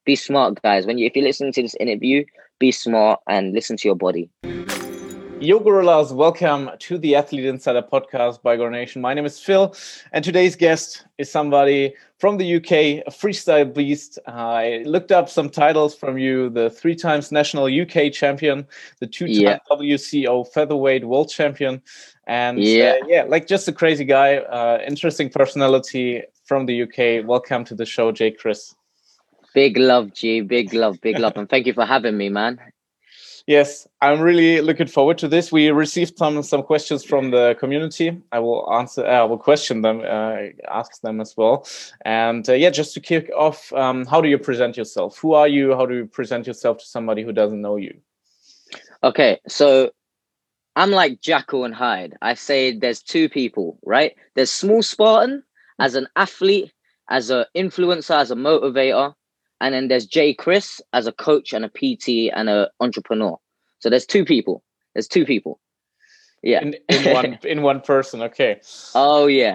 Be smart, guys. If you're listening to this interview, be smart and listen to your body. Yo, gorillas, welcome to the Athlete Insider podcast by Gornation. My name is Phil, and today's guest is somebody from the UK, a freestyle beast. I looked up some titles from you: the 3 times national UK champion, the 2-time WCO featherweight world champion, and just a crazy guy, interesting personality from the UK. Welcome to the show, Jay Chris. Big love, G. Big love, and thank you for having me, man. Yes, I'm really looking forward to this. We received some questions from the community. I will question them, ask them as well. And just to kick off, how do you present yourself? Who are you? How do you present yourself to somebody who doesn't know you? Okay, so I'm like Jekyll and Hyde. I say there's 2 people, right? There's Small Spartan as an athlete, as an influencer, as a motivator. And then there's Jay Chris as a coach and a PT and an entrepreneur. So there's 2 people. Yeah. In one person. Okay. Oh yeah.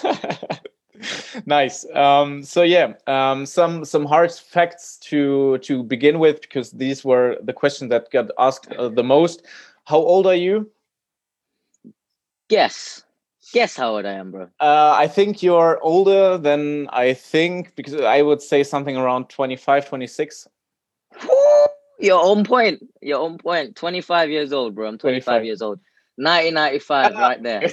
Nice. Some hard facts to begin with, because these were the questions that got asked the most. How old are you? Guess how old I am, bro. I think you're older than I think, because I would say something around 25, 26. You're on point. 25 years old, bro. I'm 25 years old. 1995, right there.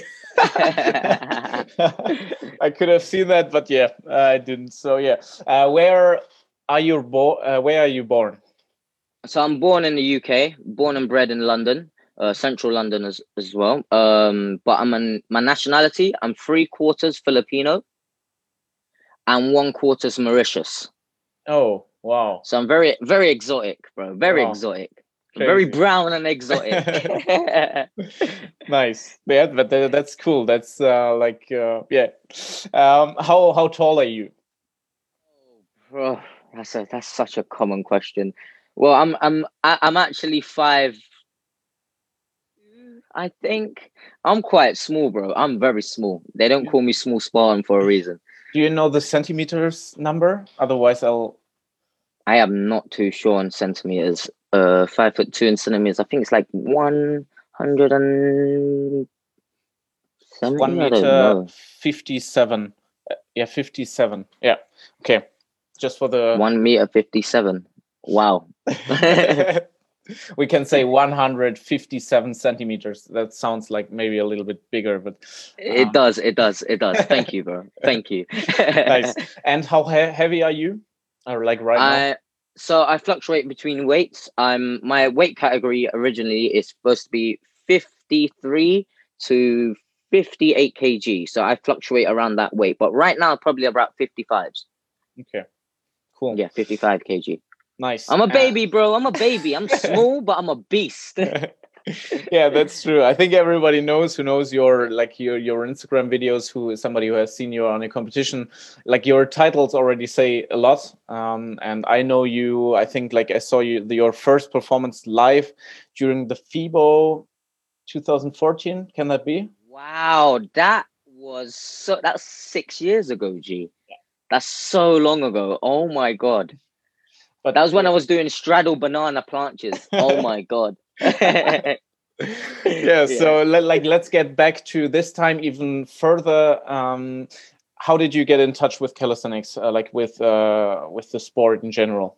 I could have seen that, but yeah, I didn't. So yeah, where are you born? So I'm born in the UK, born and bred in London. Central London as well. But my nationality, I'm 3/4 Filipino and 1/4 Mauritius. Oh, wow. So I'm very, very exotic, bro. Very exotic. Crazy. Very brown and exotic. Nice. Yeah, but that's cool. That's How tall are you? Oh, bro, that's such a common question. Well, I'm actually 5. I think I'm quite small, bro. I'm very small. They don't call me Small Spartan for a reason. Do you know the centimeters number? Otherwise, I am not too sure on centimeters. 5'2" in centimeters. I think it's like 170. 1 meter 57. Yeah, 57. Yeah. Okay. Just for the 1 meter 57. Wow. We can say 157 centimeters. That sounds like maybe a little bit bigger, but it does. Thank you, bro. Thank you. Nice. And how heavy are you? Or like right now? So I fluctuate between weights. My weight category originally is supposed to be 53 to 58 kg. So I fluctuate around that weight. But right now, probably about 55s. Okay. Cool. Yeah, 55 kg. Nice. I'm a baby, bro. I'm a baby. I'm small, but I'm a beast. Yeah, that's true. I think everybody who knows your Instagram videos, who is somebody who has seen you on a competition, like your titles already say a lot. And I know you. I think I saw your first performance live during the FIBO 2014. Can that be? Wow, that's 6 years ago, G. Yeah. That's so long ago. Oh my god. But that was when I was doing straddle banana planches. Oh my god. Yeah, so let's get back to this time even further. How did you get in touch with calisthenics, with the sport in general?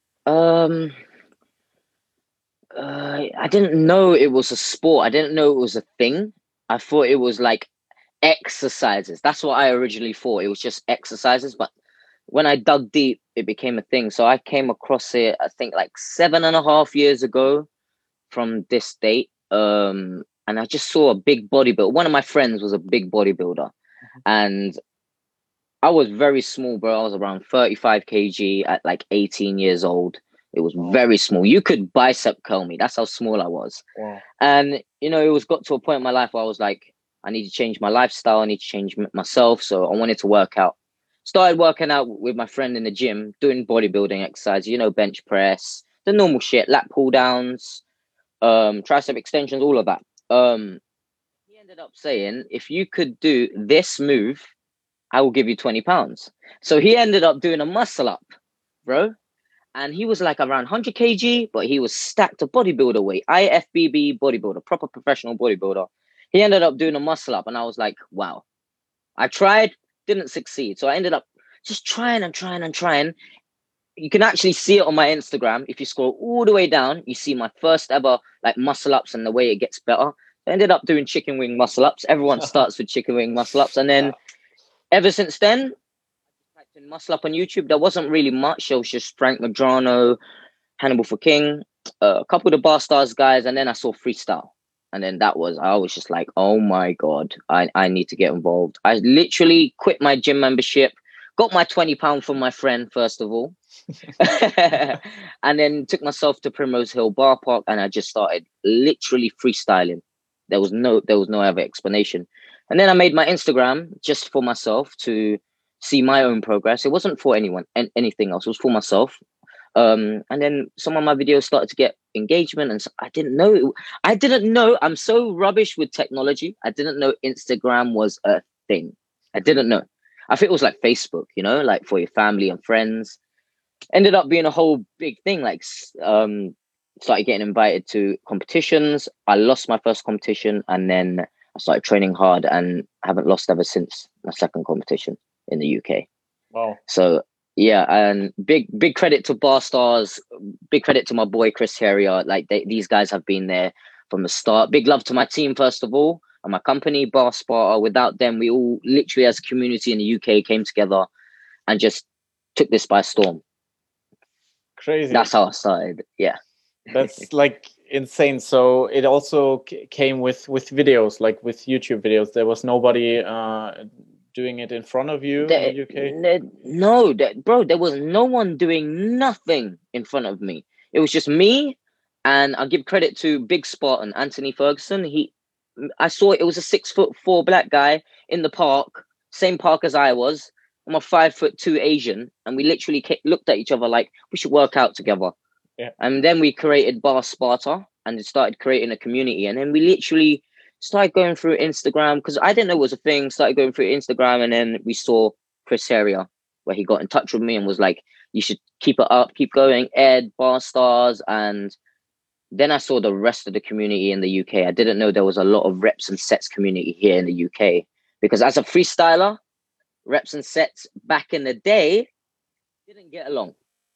I didn't know it was a sport. I didn't know it was a thing. I thought it was like exercises. That's what I originally thought. It was just exercises. But when I dug deep, it became a thing. So I came across it, I think 7.5 years ago from this date. And I just saw a big bodybuilder. One of my friends was a big bodybuilder. And I was very small, bro. I was around 35 kg at 18 years old. It was very small. You could bicep curl me. That's how small I was. Wow. And, it got to a point in my life where I was like, I need to change my lifestyle. I need to change myself. So I wanted to work out. Started working out with my friend in the gym, doing bodybuilding exercise, bench press, the normal shit, lat pull downs, tricep extensions, all of that. He ended up saying, if you could do this move, I will give you £20. So he ended up doing a muscle up, bro. and he was like around 100 kg, but he was stacked to bodybuilder weight, IFBB bodybuilder, proper professional bodybuilder. He ended up doing a muscle up, and I was like, wow. I tried, didn't succeed. So I ended up just trying and trying and trying. You can actually see it on my Instagram. If you scroll all the way down, you see my first ever like muscle ups and the way it gets better. I ended up doing chicken wing muscle ups. Everyone starts with chicken wing muscle ups. And then ever since then, I typed in muscle up on YouTube. There wasn't really much. It was just Frank Madrano, Hannibal for King, a couple of the Bar Stars guys. And then I saw freestyle. And then I was just like, oh my God, I need to get involved. I literally quit my gym membership, got my £20 from my friend, first of all. And then took myself to Primrose Hill Bar Park, and I just started literally freestyling. There was no other explanation. And then I made my Instagram just for myself to see my own progress. It wasn't for anyone and anything else. It was for myself. And then some of my videos started to get engagement, and so I didn't know. I'm so rubbish with technology. I didn't know Instagram was a thing. I didn't know. I think it was like Facebook, like for your family and friends. Ended up being a whole big thing. Like, started getting invited to competitions. I lost my first competition, and then I started training hard, and haven't lost ever since my second competition in the UK. Wow. So yeah, and big credit to Bar Stars. Big credit to my boy Chris Herrier. Like these guys have been there from the start. Big love to my team first of all, and my company Bar Sparta. Without them, we all literally as a community in the UK came together and just took this by storm. Crazy. That's how I started. Yeah. That's like insane. So it also came with videos, like with YouTube videos. There was nobody doing it in front of you in the UK? No, bro, there was no one doing nothing in front of me. It was just me, and I'll give credit to Big Spartan, Anthony Ferguson. I saw it was a 6'4" black guy in the park, same park as I was. I'm a 5'2" Asian, and we literally looked at each other like we should work out together. Yeah. And then we created Bar Sparta, and started creating a community, and then we literally started going through Instagram, because I didn't know it was a thing. Started going through Instagram, and then we saw Chris Herrier, where he got in touch with me and was like, you should keep it up, keep going, Ed, Bar Stars. And then I saw the rest of the community in the UK. I didn't know there was a lot of reps and sets community here in the UK, because as a freestyler, reps and sets back in the day didn't get along.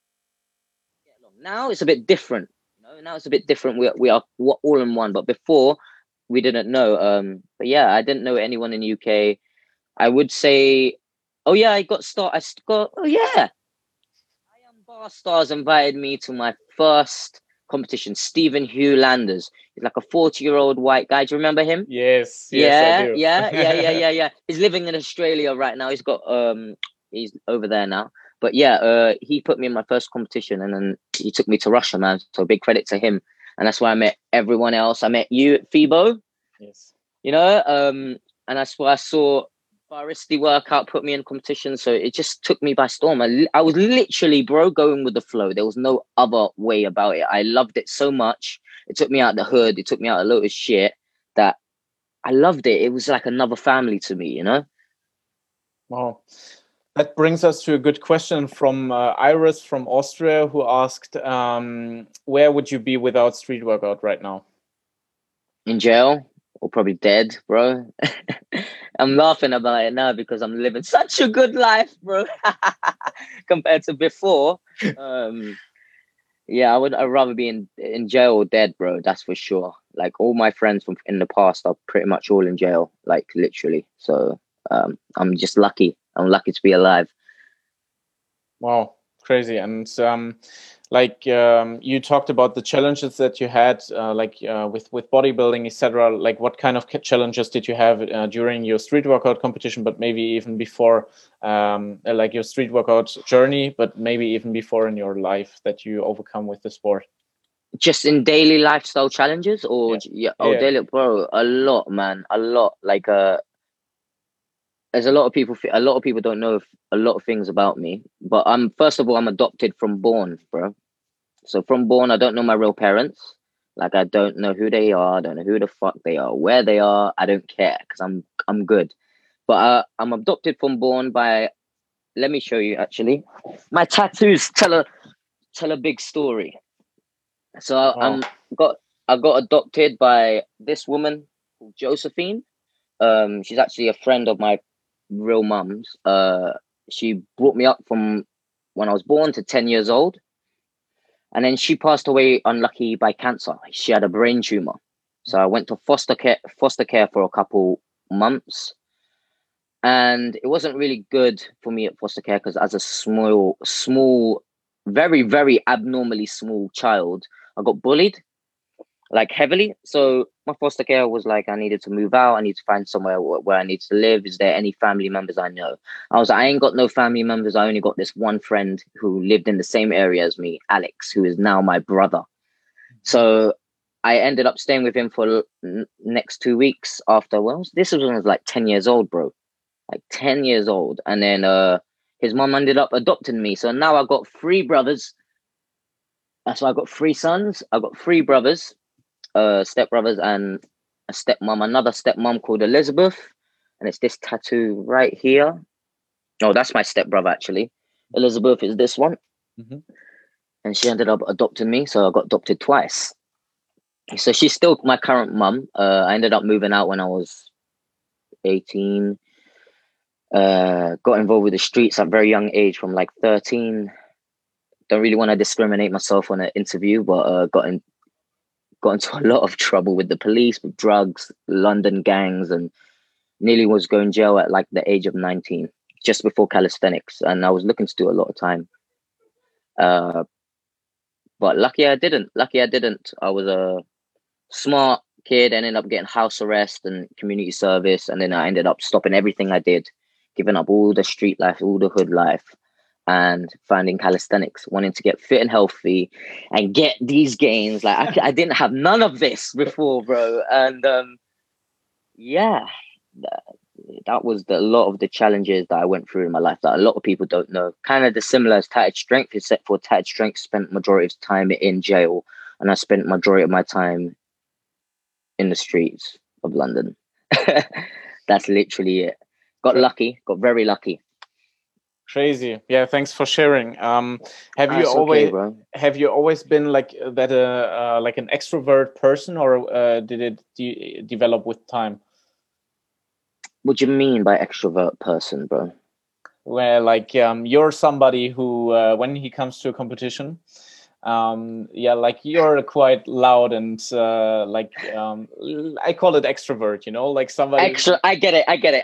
Now it's a bit different. Now it's a bit different. We are all in one, but before we didn't know. But yeah, I didn't know anyone in the UK. I would say, oh yeah, I got. Oh yeah, Bar Stars invited me to my first competition. Stephen Hugh Landers. He's like a 40-year-old white guy. Do you remember him? Yes, yeah, I do. yeah. He's living in Australia right now. He's over there now. But yeah, he put me in my first competition, and then he took me to Russia, man. So big credit to him. And that's where I met everyone else. I met you at FIBO. Yes. And that's where I saw Baristi workout, put me in competition. So it just took me by storm. I was literally, bro, going with the flow. There was no other way about it. I loved it so much. It took me out of the hood. It took me out of a lot of shit that I loved it. It was like another family to me, Wow. That brings us to a good question from Iris from Austria, who asked, where would you be without street workout right now? In jail, or probably dead, bro. I'm laughing about it now because I'm living such a good life, bro, compared to before. Yeah, I'd rather be in jail or dead, bro. That's for sure. Like all my friends from in the past are pretty much all in jail, like literally. So I'm just lucky. I'm lucky to be alive. Wow, crazy. And you talked about the challenges that you had, with bodybuilding, etc. Like, what kind of challenges did you have during your street workout competition, but maybe even before, like your street workout journey, but maybe even before in your life that you overcome with the sport? Just in daily lifestyle challenges, or daily, bro, a lot, man, a lot. Like there's a lot of people don't know a lot of things about me, but first of all, I'm adopted from born, bro. So from born, I don't know my real parents. Like, I don't know who they are. I don't know who the fuck they are, where they are. I don't care, because I'm good. But I'm adopted from born by, let me show you, actually. My tattoos tell tell a big story. So I, Wow. I got adopted by this woman called Josephine. She's actually a friend of my real mum's. She brought me up from when I was born to 10 years old. And then she passed away unlucky by cancer. She had a brain tumor. So I went to foster care for a couple months. And it wasn't really good for me at foster care because as a small, very, very abnormally small child, I got bullied like heavily. So my foster care was like, I needed to move out. I need to find somewhere where I need to live. Is there any family members I know? I was like, I ain't got no family members. I only got this one friend who lived in the same area as me, Alex, who is now my brother. So I ended up staying with him for next 2 weeks after, well, this was when I was like 10 years old, bro. Like 10 years old. And then his mom ended up adopting me. So now I got three brothers. So I got three sons. I got three brothers. Stepbrothers and a stepmom, another stepmom called Elizabeth, and it's this tattoo right here. Oh, that's my stepbrother actually. Elizabeth is this one, and she ended up adopting me, so I got adopted twice. So she's still my current mum. I ended up moving out when I was 18. Got involved with the streets at a very young age, from like 13. Don't really want to discriminate myself on an interview, but got into a lot of trouble with the police, with drugs, London gangs, and nearly was going jail at like the age of 19, just before calisthenics. And I was looking to do a lot of time. But lucky I didn't. I was a smart kid, ended up getting house arrest and community service. And then I ended up stopping everything I did, giving up all the street life, all the hood life, and finding calisthenics, wanting to get fit and healthy and get these gains. Like I didn't have none of this before, bro. And yeah, that was a lot of the challenges that I went through in my life that a lot of people don't know. Kind of the similar as Tattered Strength, except for Tattered Strength spent majority of time in jail, and I spent majority of my time in the streets of London. That's literally it. Got lucky, got very lucky. Crazy. Yeah, thanks for sharing. Have you always been like that like an extrovert person, or did it develop with time? What do you mean by extrovert person, bro? Where like you're somebody who when he comes to a competition, like you're quite loud and I call it extrovert, like somebody I get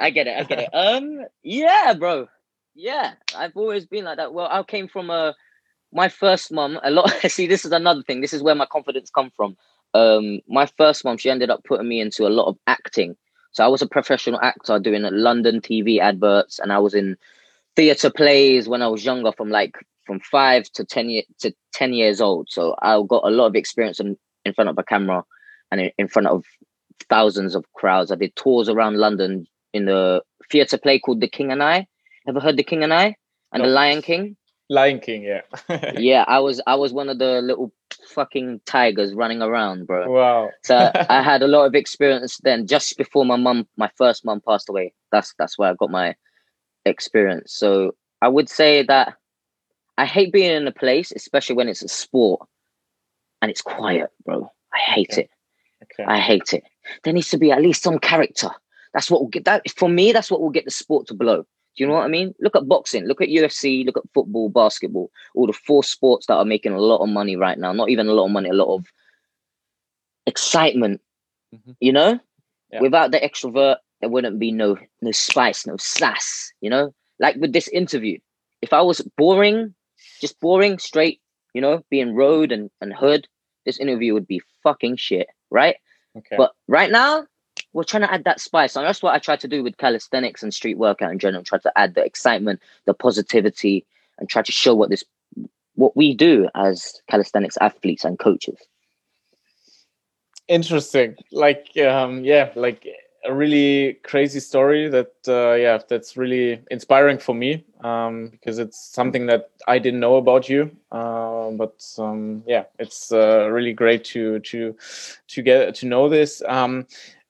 it. Yeah, bro. Yeah, I've always been like that. Well, I came from my first mom. A lot. See, this is another thing. This is where my confidence come from. My first mom, she ended up putting me into a lot of acting. So I was a professional actor doing London TV adverts, and I was in theatre plays when I was younger, from 5 to 10 years old. So I got a lot of experience in front of a camera and in front of thousands of crowds. I did tours around London in the theatre play called The King and I. Ever heard The King and I and The Lion King? Lion King, yeah. Yeah, I was one of the little fucking tigers running around, bro. Wow. So I had a lot of experience then, just before my first mum passed away. That's where I got my experience. So I would say that I hate being in a place, especially when it's a sport and it's quiet, bro. I hate it. Okay. I hate it. There needs to be at least some character. That's what will get that for me. That's what will get the sport to blow. Do you know what I mean? Look at boxing, look at UFC, look at football, basketball, all the 4 sports that are making a lot of money right now. Not even a lot of money, a lot of excitement. You know, without the extrovert, there wouldn't be no spice, no sass. Like with this interview, if I was boring, just boring, straight, being road and hood, this interview would be fucking shit, right? Okay. But right now, we're trying to add that spice. And that's what I try to do with calisthenics and street workout in general. Try to add the excitement, the positivity, and try to show what we do as calisthenics athletes and coaches. Interesting. Like, like a really crazy story that's really inspiring for me, because it's something that I didn't know about you. But it's really great to get to know this.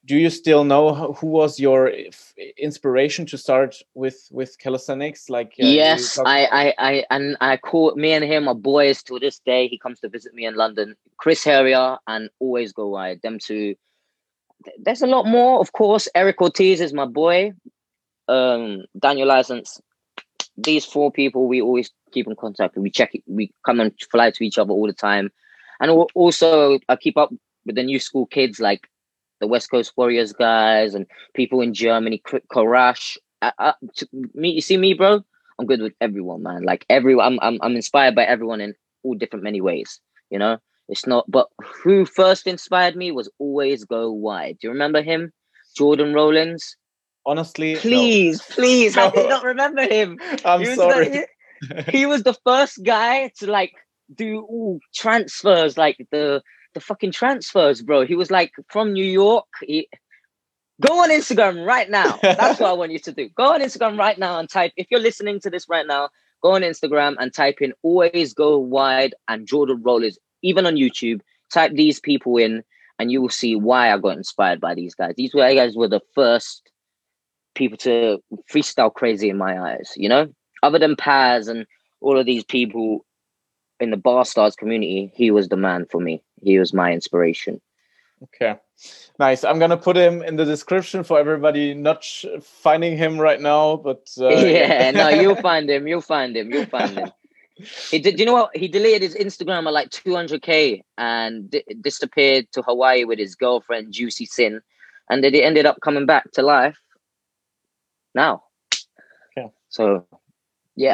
do you still know who was your inspiration to start with calisthenics? Like Yes, I call me and him are boys to this day. He comes to visit me in London. Chris Herrier and Always Go Wide. Them two. There's a lot more, of course. Eric Ortiz is my boy. Daniel License. These four people we always keep in contact. We check it. We come and fly to each other all the time, and also I keep up with the new school kids like the West Coast Warriors guys and people in Germany. Karash. You see me, bro. I'm good with everyone, man. Like everyone, I'm inspired by everyone in all different many ways. You know, it's not. But who first inspired me was Always Go Wide. Do you remember him, Jordan Rollins? Honestly, please, no. please, no. How do you not remember him? I'm sorry. He was the first guy to like do transfers, like the fucking transfers, bro. He was like from New York. Go on Instagram right now. That's what I want you to do. Go on Instagram right now and type. If you're listening to this right now, go on Instagram and type in Always Go Wide and Jordan Rollins. Even on YouTube, type these people in, and you will see why I got inspired by these guys. These guys were the first people to freestyle crazy in my eyes, you know? Other than Paz and all of these people in the Bar Stars community, he was the man for me. He was my inspiration. Okay, nice. I'm gonna put him in the description for everybody not finding him right now, but yeah, no, you'll find him. You'll find him. You'll find him. He did. You know what? He deleted his Instagram at like 200K and disappeared to Hawaii with his girlfriend Juicy Sin, and then he ended up coming back to life now. Okay. So, yeah.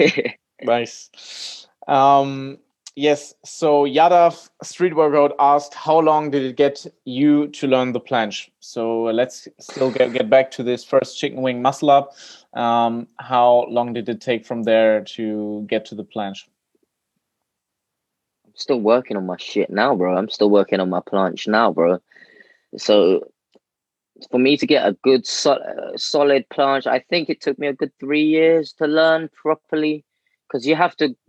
Nice. Yes. So Yadav Street Workout asked, how long did it get you to learn the planche? So let's still get back to this first chicken wing muscle up. How long did it take from there to get to the planche? I'm still working on my shit now, bro. I'm still working on my planche now, bro. So for me to get a good solid planche, I think it took me a good 3 years to learn properly, because you have to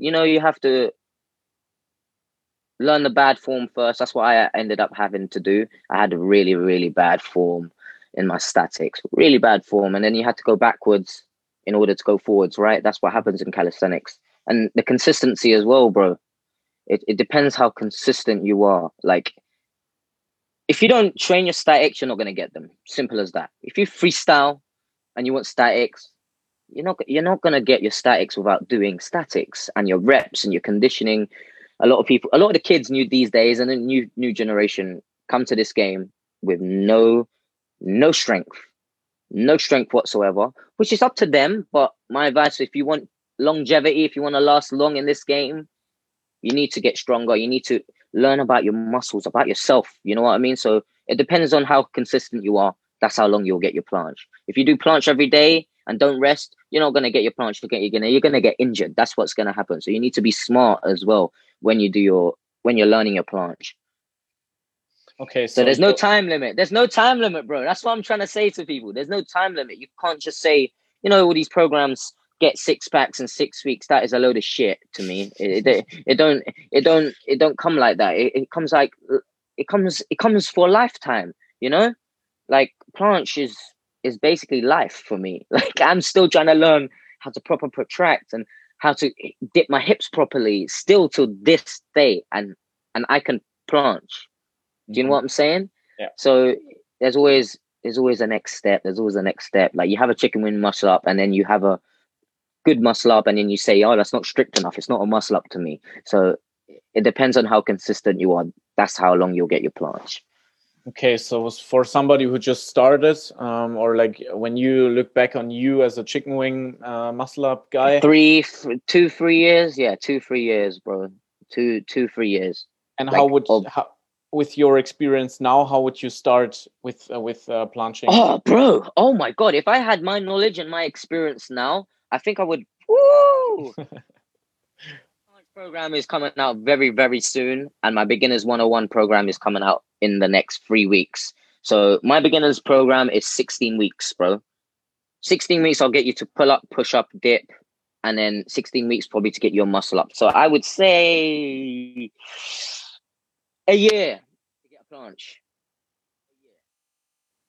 learn the bad form first. That's what I ended up having to do. I had a really, really bad form in my statics, really bad form. And then you had to go backwards in order to go forwards, right? That's what happens in calisthenics. And the consistency as well, bro. It depends how consistent you are. Like, if you don't train your statics, you're not going to get them. Simple as that. If you freestyle and you want statics, you're not going to get your statics without doing statics and your reps and your conditioning. A lot of the kids these days, and the new generation come to this game with no strength whatsoever, which is up to them. But my advice, if you want longevity, if you want to last long in this game, you need to get stronger. You need to learn about your muscles, about yourself. You know what I mean? So it depends on how consistent you are. That's how long you'll get your planche. If you do planche every day and don't rest, you're not going to get your planche. You're going to get injured. That's what's going to happen. So you need to be smart as well when you're learning your planche. Okay. So there's no time limit. There's no time limit, bro. That's what I'm trying to say to people. There's no time limit. You can't just say, all these programs get 6 packs in 6 weeks. That is a load of shit to me. It don't come like that. It comes for a lifetime, like planche is basically life for me. Like, I'm still trying to learn how to proper protract and how to dip my hips properly still to this day. And I can planche. Do you know what I'm saying? Yeah. So there's always a next step. There's always a next step. Like, you have a chicken wing muscle up, and then you have a good muscle up, and then you say, oh, that's not strict enough. It's not a muscle up to me. So it depends on how consistent you are. That's how long you'll get your planche. Okay, so for somebody who just started, or like when you look back on you as a chicken wing muscle up guy, 3 years, yeah, 2-3 years, bro, 3 years. And like, with your experience now, how would you start with planching? Oh, bro, oh my god! If I had my knowledge and my experience now, I think I would. Woo! Program is coming out very, very soon, and my beginners 101 program is coming out in the next 3 weeks. So my beginners program is 16 weeks, bro. 16 weeks, I'll get you to pull up, push up, dip, and then 16 weeks probably to get your muscle up. So I would say a year to get a planche.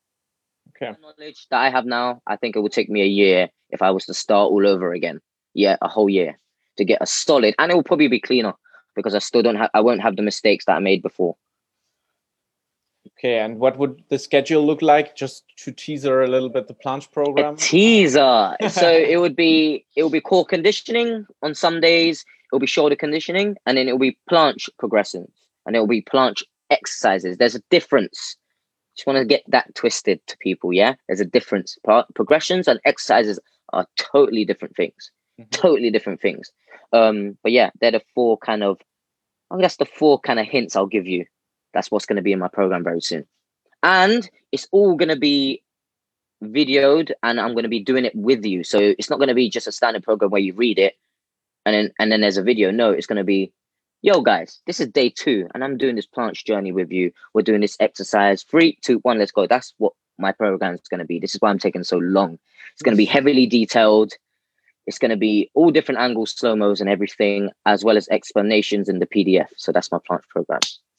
Okay. knowledge that I have now, I think it would take me a year if I was to start all over again. Yeah, a whole year to get a solid, and it will probably be cleaner because I won't have the mistakes that I made before. Okay, and what would the schedule look like? Just to teaser a little bit the planche A program. teaser. So it will be core conditioning on some days. It'll be shoulder conditioning, and then it'll be planche progressions, and it'll be planche exercises. There's a difference. Just want to get that twisted to people. Yeah, there's a difference. Progressions and exercises are totally different things. Totally different things. But yeah, they're the four kind of. I guess the four kind of hints I'll give you. That's what's going to be in my program very soon, and it's all going to be videoed, and I'm going to be doing it with you. So it's not going to be just a standard program where you read it and then there's a video. No, it's going to be, yo guys, this is day 2 and I'm doing this planche journey with you. We're doing this exercise. 3, 2, 1, let's go. That's what my program is going to be. This is why I'm taking so long. It's going to be heavily detailed. It's going to be all different angles, slow-mos and everything, as well as explanations in the PDF. So that's my planche program.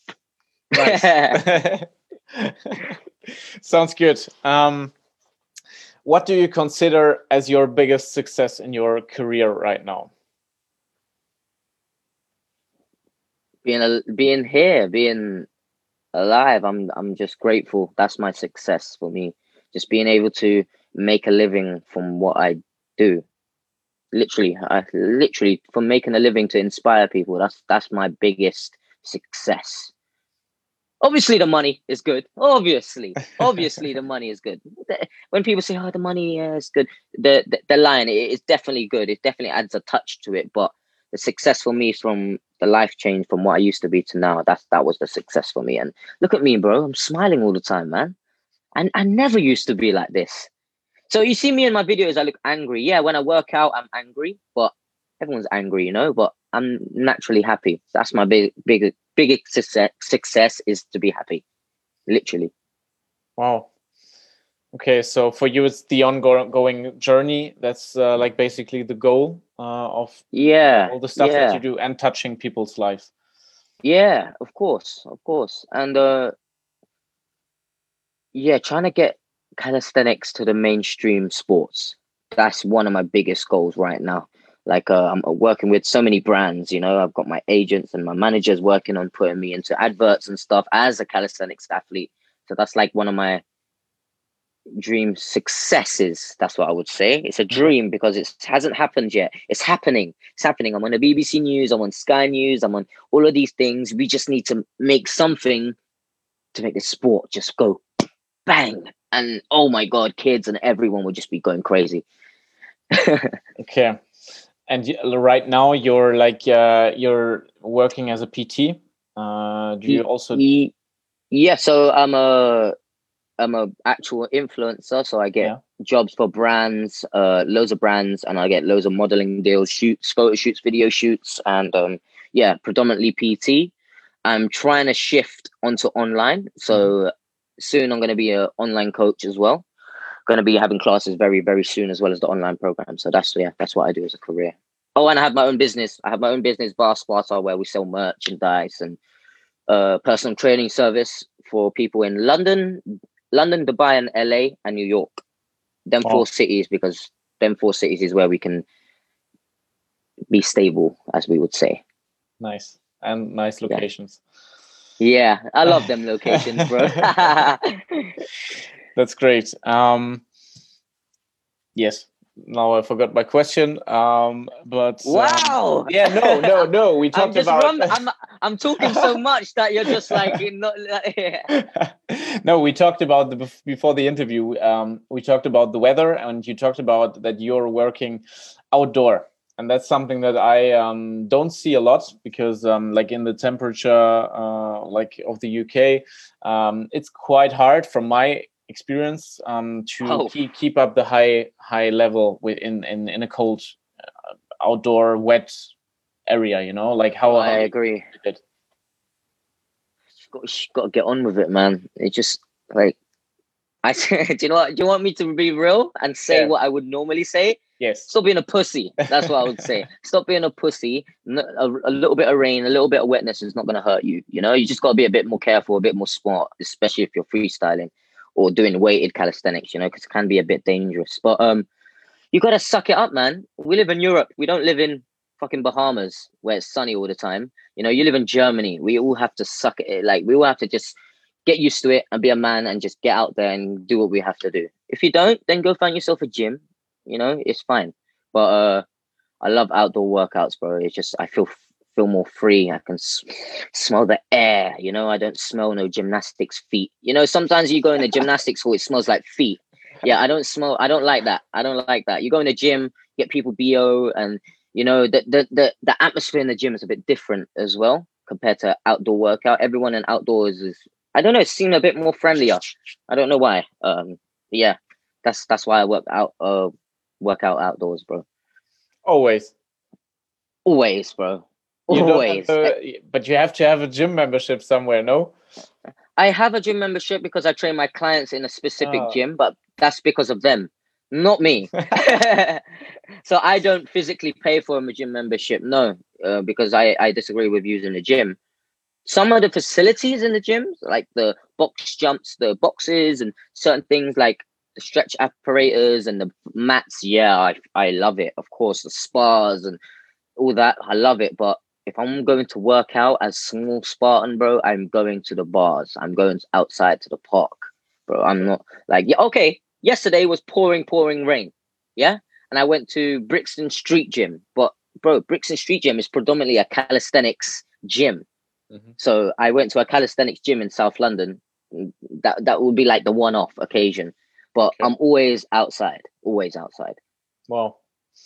Nice. Sounds good. What do you consider as your biggest success in your career right now? Being here, being alive. I'm just grateful. That's my success for me. Just being able to make a living from what I do. Literally from making a living to inspire people. That's my biggest success. Obviously, the money is good. Obviously, the money is good. When people say, "Oh, the money is good," the line is definitely good. It definitely adds a touch to it. But the success for me is from the life change from what I used to be to now. That was the success for me. And look at me, bro. I'm smiling all the time, man. And I never used to be like this. So you see me in my videos, I look angry. Yeah, when I work out, I'm angry. But everyone's angry, But I'm naturally happy. That's my biggest success is to be happy, literally. Wow. Okay, so for you, it's the ongoing journey. That's like basically the goal of all the stuff that you do and touching people's lives. Yeah, of course, and trying to get calisthenics to the mainstream sports. That's one of my biggest goals right now. Like I'm working with so many brands, I've got my agents and my managers working on putting me into adverts and stuff as a calisthenics athlete. So that's like one of my dream successes. That's what I would say. It's a dream because it hasn't happened yet. It's happening. I'm on the BBC News. I'm on Sky News. I'm on all of these things. We just need to make something to make this sport just go bang. And oh my God, kids and everyone would just be going crazy. Okay. And right now you're like you're working as a PT. Do you also? Yeah. So I'm a actual influencer. So I get jobs for brands, loads of brands, and I get loads of modeling deals, shoots, photo shoots, video shoots, and predominantly PT. I'm trying to shift onto online. So soon I'm going to be an online coach as well. Going to be having classes very, very soon, as well as the online program. So that's what I do as a career. Oh, and I have my own business. Bar Sparta, where we sell merchandise and personal training service for people in London, Dubai, and LA, and New York. Them 4 cities, because them 4 cities is where we can be stable, as we would say. Nice. And nice locations. Yeah, I love them locations, bro. That's great. Yes. Now I forgot my question. But wow. No. We talked about. I'm talking so much that you're just like not. No, we talked about before the interview. We talked about the weather, and you talked about that you're working outdoor. And that's something that I don't see a lot because, like in the temperature, like of the UK, it's quite hard from my experience to keep up the high level in a cold, outdoor, wet area. Like how I agree. You got to get on with it, man. It's just like do you know what? Do you want me to be real and say what I would normally say? Yes. Stop being a pussy. That's what I would say. Stop being a pussy. A little bit of rain, a little bit of wetness is not going to hurt you. You just got to be a bit more careful, a bit more smart, especially if you're freestyling. or doing weighted calisthenics, you know, because it can be a bit dangerous. But you gotta suck it up, man. We live in Europe. We don't live in fucking Bahamas where it's sunny all the time. You know, you live in Germany. We all have to suck it. Like we all have to just get used to it and be a man and just get out there and do what we have to do. If you don't, then go find yourself a gym. You know, it's fine. But I love outdoor workouts, bro. It's just I feel more free. I can smell the air. You know, I don't smell no gymnastics feet. You know, sometimes you go in the gymnastics hall, it smells like feet. Yeah, I don't like that. I don't like that. You go in the gym, get people BO, and you know the atmosphere in the gym is a bit different as well compared to outdoor workout. Everyone in outdoors is, I don't know, seem a bit more friendlier. I don't know why. Yeah, that's why I work out outdoors, bro. Always. Always, bro. You don't have Always. but you have to have a gym membership somewhere, no? I have a gym membership because I train my clients in a specific Oh. gym, but that's because of them, not me. So I don't physically pay for a gym membership, no, because I disagree with using the gym. Some of the facilities in the gyms, like the box jumps, the boxes, and certain things like the stretch apparatus and the mats, yeah, I love it. Of course, the spas and all that, I love it. But if I'm going to work out as small Spartan, bro, I'm going to the bars. I'm going outside to the park, bro. I'm not like, yeah, okay. Yesterday was pouring rain, yeah, and I went to Brixton Street Gym. But bro, Brixton Street Gym is predominantly a calisthenics gym. Mm-hmm. So I went to a calisthenics gym in South London. That would be like the one-off occasion. But Okay. I'm always outside, always outside. Well,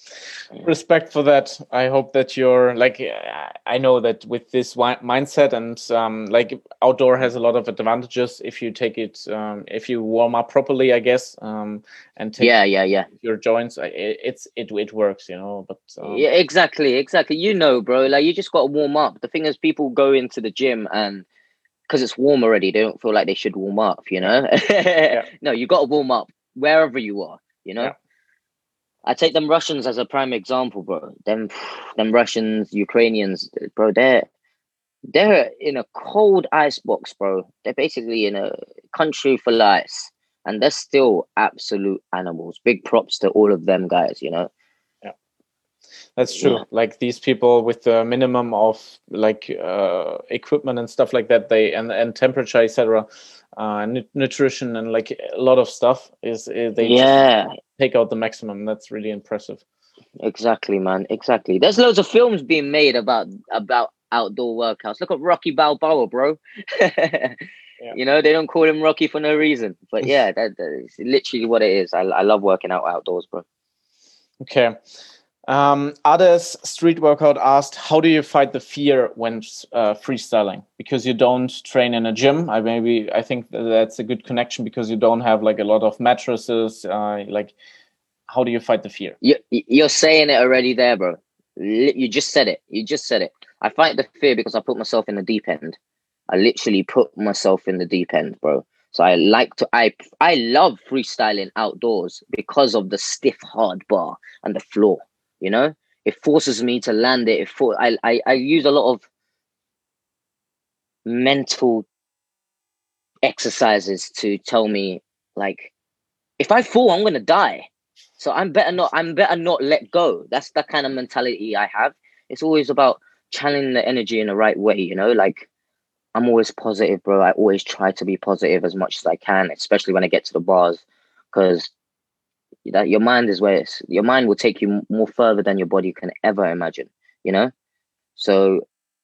respect for that. I hope that you're like, I know that with this mindset and like outdoor has a lot of advantages if you take it, if you warm up properly, I guess, and take Yeah. your joints. It works, you know. But yeah, exactly. You know, bro, like you just got to warm up. The thing is, people go into the gym and because it's warm already, they don't feel like they should warm up, you know? Yeah. No, you got to warm up wherever you are, you know? Yeah. I take them Russians as a prime example, bro. Them Russians, Ukrainians, bro, they're in a cold ice box, bro. They're basically in a country full ice, and they're still absolute animals. Big props to all of them guys, you know? That's true. Yeah. Like these people with the minimum of like equipment and stuff like that, they and temperature, etc., nutrition and like a lot of stuff they just take out the maximum. That's really impressive. Exactly, man. Exactly. There's loads of films being made about outdoor workouts. Look at Rocky Balboa, bro. Yeah. You know, they don't call him Rocky for no reason. But yeah, that is literally what it is. I love working out outdoors, bro. Okay. Others street workout asked, how do you fight the fear when freestyling? Because you don't train in a gym. I think that's a good connection because you don't have like a lot of mattresses. Like, how do you fight the fear? You're saying it already there, bro. You just said it. I fight the fear because I put myself in the deep end. I literally put myself in the deep end, bro. So I love freestyling outdoors because of the stiff hard bar and the floor. You know, it forces me to land it. I use a lot of mental exercises to tell me, like, if I fall, I'm gonna die. So I'm better not let go. That's the kind of mentality I have. It's always about channeling the energy in the right way, you know, like I'm always positive, bro. I always try to be positive as much as I can, especially when I get to the bars, because that your mind is where your mind will take you more further than your body can ever imagine, you know. So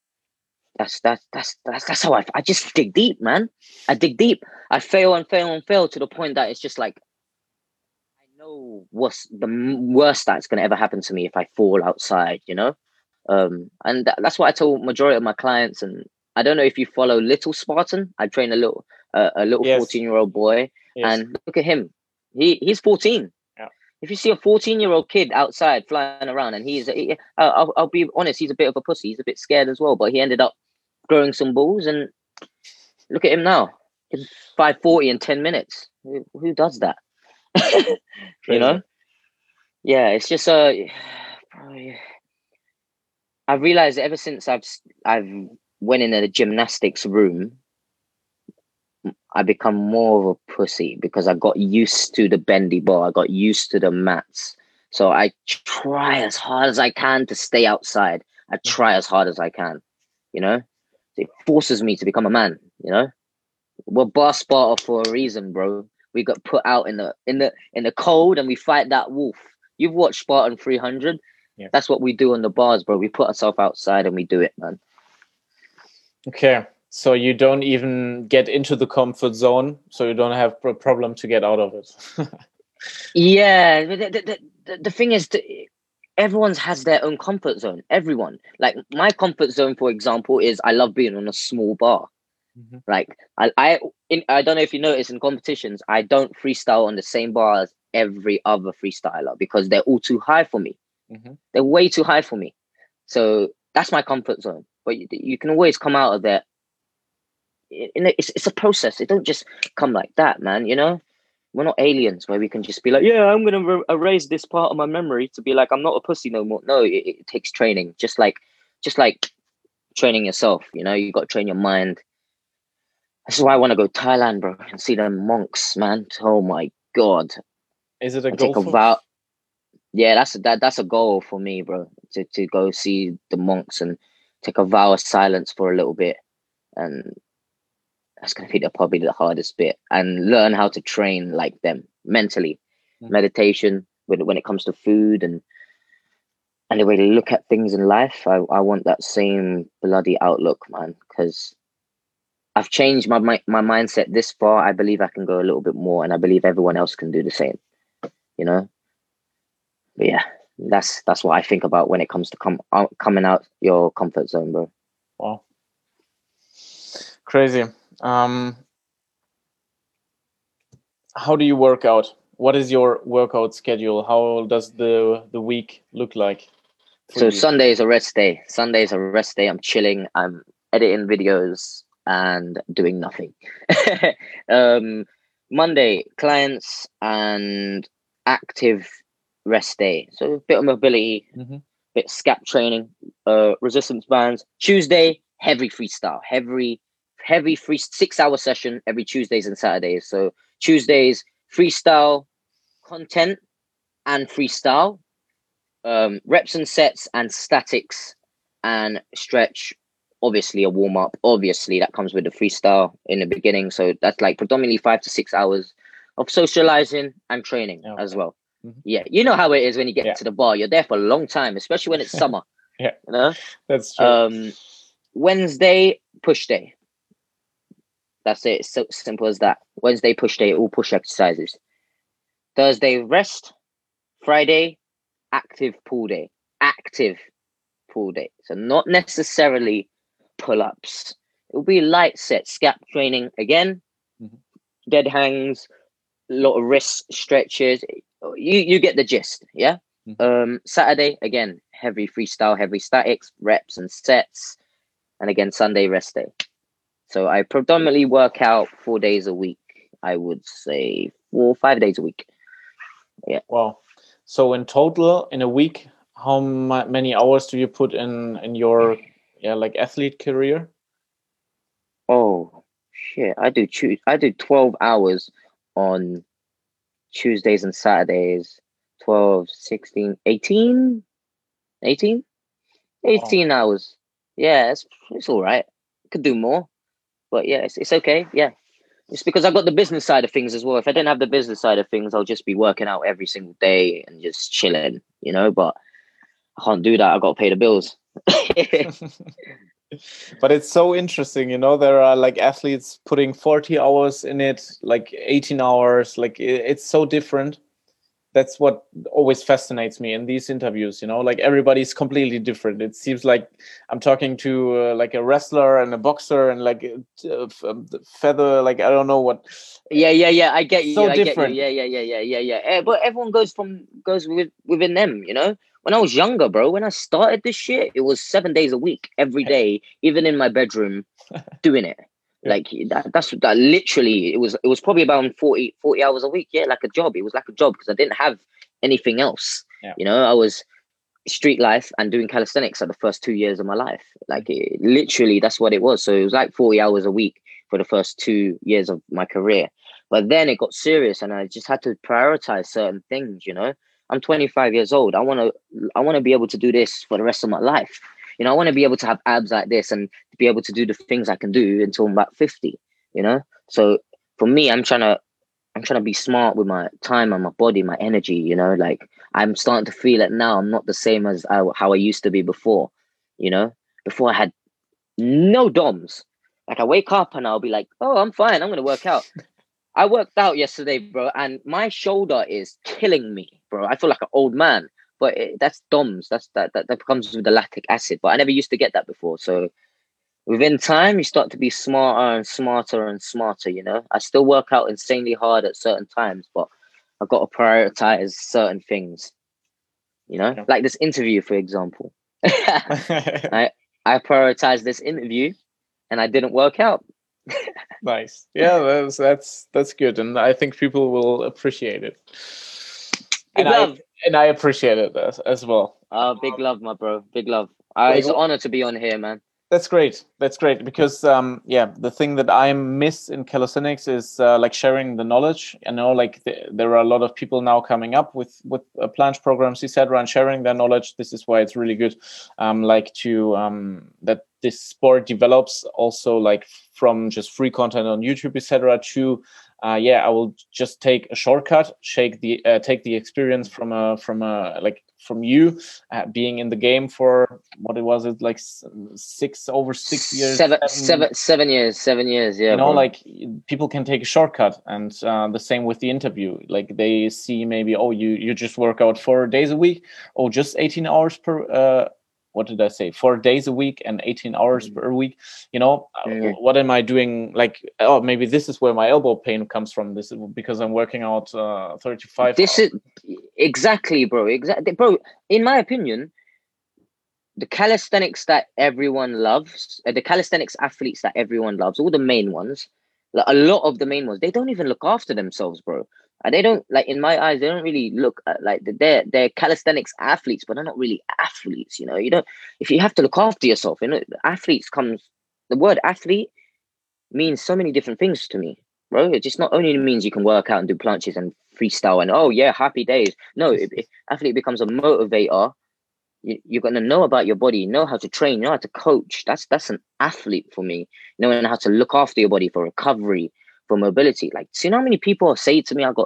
that's how I just dig deep, man. I dig deep. I fail and fail and fail to the point that it's just like I know what's the worst that's going to ever happen to me if I fall outside, you know. And that's what I tell majority of my clients. And I don't know if you follow Little Spartan. I train a little Yes. 14-year-old boy, Yes. and look at him. He's 14. Yeah. If you see a 14-year-old kid outside flying around, and I'll be honest, he's a bit of a pussy. He's a bit scared as well, but he ended up growing some balls, and look at him now. He's 540 in 10 minutes. Who does that? You know? Yeah, it's just I've realized ever since I've went in a gymnastics room, I become more of a pussy because I got used to the bendy bar. I got used to the mats. So I try as hard as I can to stay outside. I try as hard as I can, you know? It forces me to become a man, you know? We're bar Sparta for a reason, bro. We got put out in the cold and we fight that wolf. You've watched Spartan 300. Yeah. That's what we do on the bars, bro. We put ourselves outside and we do it, man. Okay. So you don't even get into the comfort zone, so you don't have a problem to get out of it. Yeah, the thing is, everyone's has their own comfort zone. Everyone, like my comfort zone, for example, is I love being on a small bar. Mm-hmm. Like I don't know if you notice in competitions, I don't freestyle on the same bar as every other freestyler because they're all too high for me. Mm-hmm. They're way too high for me. So that's my comfort zone. But you can always come out of that. It's a process. It don't just come like that, man. You know, we're not aliens where we can just be like, yeah, I'm gonna erase this part of my memory to be like, I'm not a pussy no more. No, it takes training. Just like training yourself. You know, you got to train your mind. This is why I want to go Thailand, bro, and see them monks, man. Oh my god! Is it a And goal take a vow. Yeah, that's a goal for me, bro. To go see the monks and take a vow of silence for a little bit, and that's gonna be probably the hardest bit, and learn how to train like them mentally, meditation when it comes to food and the way to look at things in life. I want that same bloody outlook, man, because I've changed my mindset this far. I believe I can go a little bit more, and I believe everyone else can do the same. You know, but yeah, that's what I think about when it comes to coming out your comfort zone, bro. Wow, crazy. How do you work out? What is your workout schedule? How does the week look like? So Sunday is a rest day. Sunday is a rest day. I'm chilling. I'm editing videos and doing nothing. Monday, clients and active rest day. So a bit of mobility, bit of scap training, resistance bands. Tuesday, heavy freestyle, heavy 6-hour session every Tuesdays and Saturdays. So Tuesdays, freestyle content and freestyle. Reps and sets and statics and stretch. Obviously a warm-up. Obviously that comes with the freestyle in the beginning. So that's like predominantly 5 to 6 hours of socializing and training as well. Yeah, you know how it is when you get to the bar. You're there for a long time, especially when it's summer. Yeah, you know, that's true. Wednesday, push day. That's it. It's so simple as that. Wednesday, push day, all push exercises. Thursday, rest. Friday, active pull day. So not necessarily pull-ups. It will be light set, scap training again, dead hangs, a lot of wrist stretches. You get the gist, yeah? Saturday, again, heavy freestyle, heavy statics, reps and sets. And again, Sunday, rest day. So I predominantly work out 4 days a week. I would say 4 or 5 days a week. Yeah. Wow. So in total, in a week, how many hours do you put in your like athlete career? Oh shit! I do 12 hours on Tuesdays and Saturdays. 12, 16, 18 hours. Yeah, it's all right. Could do more, but yeah, it's okay. Yeah, it's because I got the business side of things as well. If I didn't have the business side of things, I'll just be working out every single day and just chilling, you know. But I can't do that. I got to pay the bills. But it's so interesting, you know, there are like athletes putting 40 hours in it, like 18 hours, like it's so different. That's what always fascinates me in these interviews, you know, like everybody's completely different. It seems like I'm talking to like a wrestler and a boxer and like feather, like I don't know what. Yeah. I get you. So I different. get you. Yeah. But everyone goes within them, you know. When I was younger, bro, when I started this shit, it was 7 days a week, every day, even in my bedroom, doing it. Like that literally, it was probably about 40 hours a week. Yeah, like a job. It was like a job because I didn't have anything else. You know, I was street life and doing calisthenics at the first 2 years of my life. Like literally, that's what it was. So it was like 40 hours a week for the first 2 years of my career. But then it got serious, and I just had to prioritize certain things. I'm 25 years old. I want to be able to do this for the rest of my life. I want to be able to have abs like this and be able to do the things I can do until I'm about 50. So for me, I'm trying to be smart with my time and my body, my energy. Like I'm starting to feel it now. I'm not the same as how I used to be before. Before I had no DOMs. Like I wake up and I'll be like, oh, I'm fine. I'm gonna work out. I worked out yesterday, bro, and my shoulder is killing me, bro. I feel like an old man, but that's DOMS. That comes with the lactic acid. But I never used to get that before. So within time, you start to be smarter and smarter and smarter. I still work out insanely hard at certain times, but I've got to prioritize certain things. Yeah. Like this interview, for example. I I prioritized this interview, and I didn't work out. Nice. Yeah, that's good, and I think people will appreciate it. Big love. I appreciate it as well. Big love, my bro. Big love. Like, It's an honor to be on here, man. That's great. That's great because the thing that I miss in calisthenics is like sharing the knowledge. Like there are a lot of people now coming up with planche programs, etc., and sharing their knowledge. This is why it's really good, like to that this sport develops also like from just free content on YouTube, etc., to I will just take a shortcut, take the experience from you being in the game for what was it like over 6 years, 7 years, yeah. Bro. Like people can take a shortcut, and the same with the interview. Like they see maybe, oh, you just work out 4 days a week, or just 18 hours per what did I say? 4 days a week and 18 hours per week. What am I doing? Like, oh, maybe this is where my elbow pain comes from. This is because I'm working out 35 This hours. is exactly, bro. Exactly, bro. In my opinion, the calisthenics that everyone loves, the calisthenics athletes that everyone loves, all the main ones, like a lot of the main ones, they don't even look after themselves, bro. They don't, like, in my eyes, they don't really look at, like, they're calisthenics athletes, but they're not really athletes. You don't. If you have to look after yourself, athletes comes. The word athlete means so many different things to me, bro. It just not only means you can work out and do planches and freestyle and oh yeah, happy days. No, if athlete becomes a motivator, you're going to know about your body, know how to train, know how to coach. That's an athlete for me. Knowing how to look after your body for recovery, for mobility. Like, see how many people say to me, I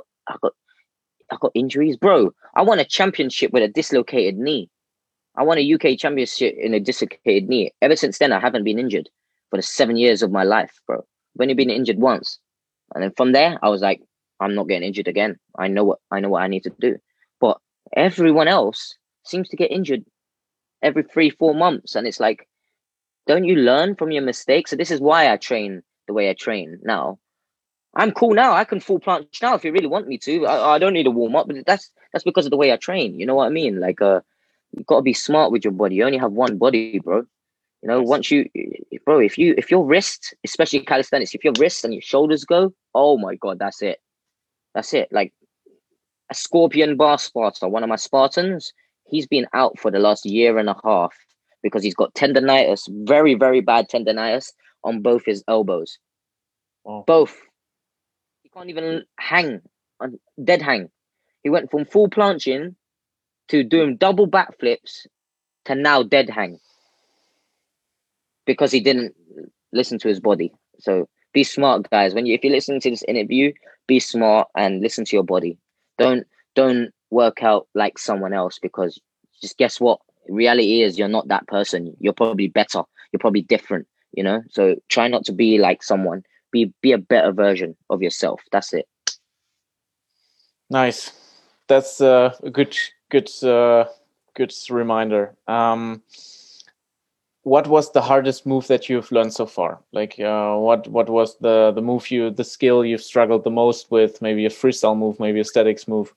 got injuries, bro. I won a championship with a dislocated knee. I won a UK championship in a dislocated knee. Ever since then, I haven't been injured for the 7 years of my life, bro. I've only been injured once, and then from there, I was like, I'm not getting injured again. I know what I need to do. But everyone else seems to get injured every 3-4 months, and it's like, don't you learn from your mistakes? So this is why I train the way I train now. I'm cool now. I can full planche now if you really want me to. I don't need a warm up, but that's because of the way I train. You know what I mean? Like, you've got to be smart with your body. You only have one body, bro. Once bro, if your wrist, especially calisthenics, if your wrist and your shoulders go, oh my god, that's it. That's it. Like a Scorpion bar Spartan, one of my Spartans, he's been out for the last year and a half because he's got tendonitis, very, very bad tendonitis on both his elbows. Wow. Both. He can't even hang, dead hang. He went from full planching to doing double backflips to now dead hang because he didn't listen to his body. So be smart, guys. If you're listening to this interview, be smart and listen to your body. Don't work out like someone else, because just guess what? Reality is you're not that person. You're probably better. You're probably different, So try not to be like someone. Be a better version of yourself. That's it. Nice. That's a good reminder. What was the hardest move that you've learned so far? Like, what was the move the skill you've struggled the most with? Maybe a freestyle move, maybe a statics move.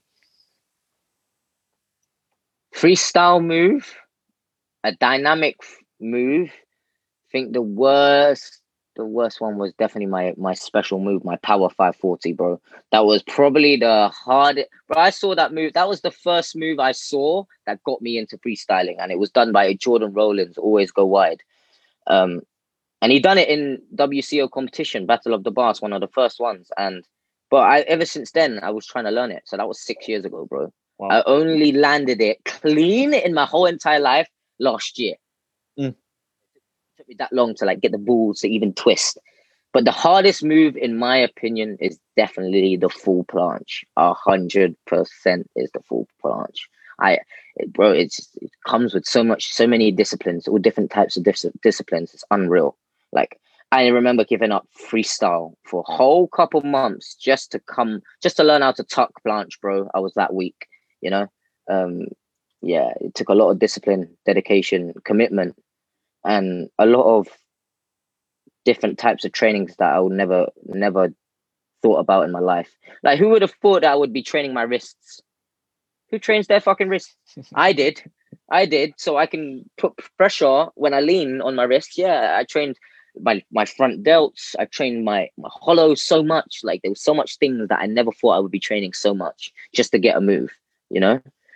Freestyle move, a dynamic move. I think the worst one was definitely my special move, my power 540, bro. That was probably the hardest. Bro, I saw that move. That was the first move I saw that got me into freestyling, and it was done by Jordan Rowlands, Always Go Wide. And he done it in WCO competition, Battle of the Bass, one of the first ones. But ever since then, I was trying to learn it. So that was 6 years ago, bro. Wow. I only landed it clean in my whole entire life last year. It took me that long to like get the balls to even twist. But the hardest move, in my opinion, is definitely the full planche. 100% is the full planche. Bro, it comes with so many disciplines, all different types of disciplines. It's unreal. Like, I remember giving up freestyle for a whole couple months just to learn how to tuck planche, bro. I was that weak, you know. Yeah, it took a lot of discipline, dedication, commitment, and a lot of different types of trainings that I would never thought about in my life. Like, who would have thought that I would be training my wrists? Who trains their fucking wrists? I did. So I can put pressure when I lean on my wrists. Yeah, I trained my front delts. I trained my hollow so much. Like, there was so much things that I never thought I would be training so much just to get a move, you know?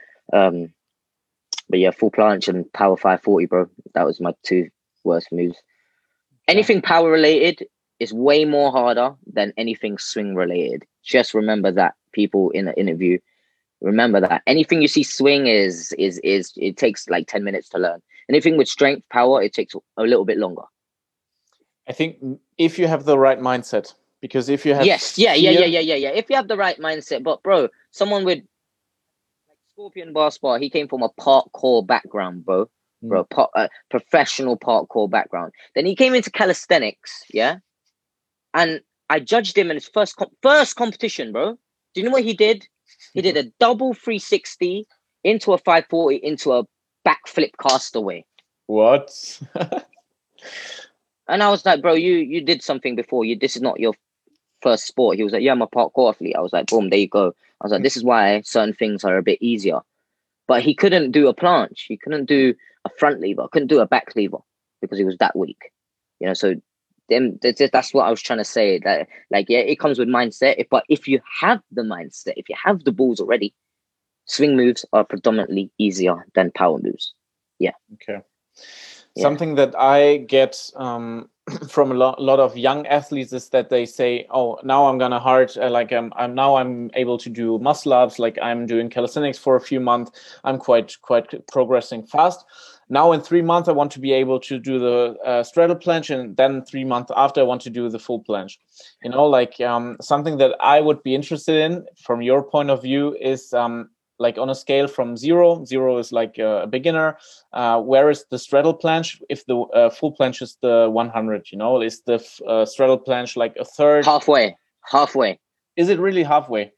But yeah, full planche and power 540, bro. That was my two worst moves. Anything power related is way more harder than anything swing related. Just remember that, people in an interview. Remember that anything you see swing is it takes like 10 minutes to learn. Anything with strength, power, it takes a little bit longer. I think if you have the right mindset, because if you have yeah. If you have the right mindset, but bro, someone with like Scorpion Barspar, he came from a parkour background, bro. Professional parkour background. Then he came into calisthenics, yeah, and I judged him in his first competition, bro. Do you know what he did? He did a double 360 into a 540 into a backflip castaway. What? And I was like, bro, you did something before. This is not your first sport. He was like, yeah, I'm a parkour athlete. I was like, boom, there you go. I was like, this is why certain things are a bit easier. But he couldn't do a planche. He couldn't do a front lever. Couldn't do a back lever because he was that weak. You know, so that's what I was trying to say. That, like, yeah, it comes with mindset. But if you have the mindset, if you have the balls already, swing moves are predominantly easier than power moves. Yeah. Okay. Something that I get from a lot of young athletes is that they say, "Oh, now I'm gonna I'm able to do muscle ups. Like, I'm doing calisthenics for a few months. I'm quite progressing fast. Now in 3 months, I want to be able to do the straddle planche, and then 3 months after, I want to do the full planche. You know, like something that I would be interested in from your point of view is like on a scale from zero is like a beginner, where is the straddle planche? If the full planche is the 100, you know, is the straddle planche like a third? Halfway. Is it really halfway?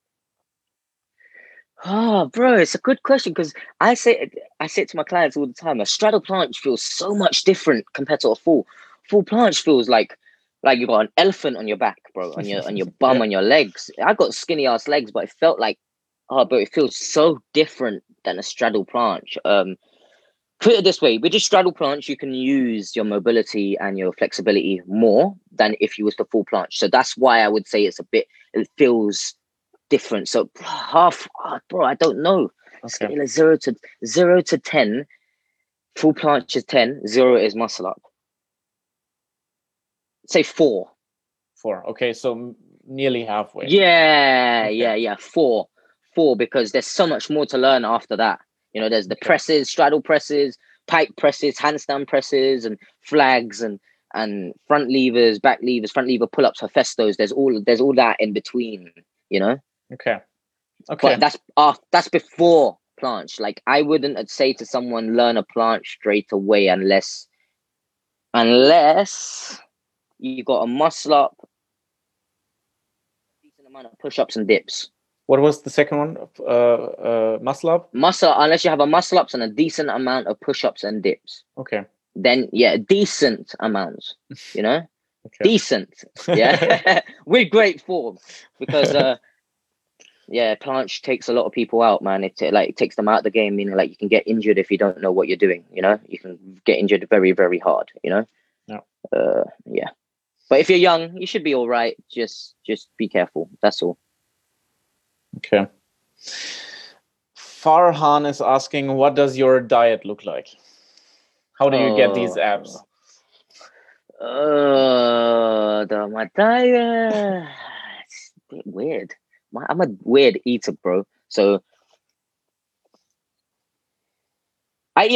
Oh, bro, it's a good question, because I say it to my clients all the time. A straddle planche feels so much different compared to a full planche. Feels like you got an elephant on your back, bro, on your bum, on your legs. I got skinny ass legs, but it felt like, but it feels so different than a straddle planche. Put it this way: with a straddle planche, you can use your mobility and your flexibility more than if you was the full planche. So that's why I would say it feels different. So bro, I don't know. Okay. Scale of 0 to 10. Full planche is 10. 0 is muscle up. Say 4. 4. Okay, so nearly halfway. Yeah, okay. Yeah. 4, because there's so much more to learn after that. You know, there's the presses, straddle presses, pike presses, handstand presses, and flags, and front levers, back levers, front lever pull-ups, Hephaestos. There's all that in between. You know. Okay. But that's before planche. Like, I wouldn't say to someone learn a planche straight away unless you got a muscle up, a decent amount of push-ups and dips. What was the second one? Muscle up? Unless you have a muscle ups and a decent amount of push-ups and dips. Okay. Then decent amounts, you know? Okay. Decent. Yeah. With great form. Because planche takes a lot of people out, man. It takes them out of the game, meaning like you can get injured if you don't know what you're doing, you know? You can get injured very, very hard, you know? Yeah. But if you're young, you should be all right. Just be careful. That's all. Okay. Farhan is asking, what does your diet look like? How do you get these abs? My diet. It's a bit weird. I'm a weird eater, bro. So I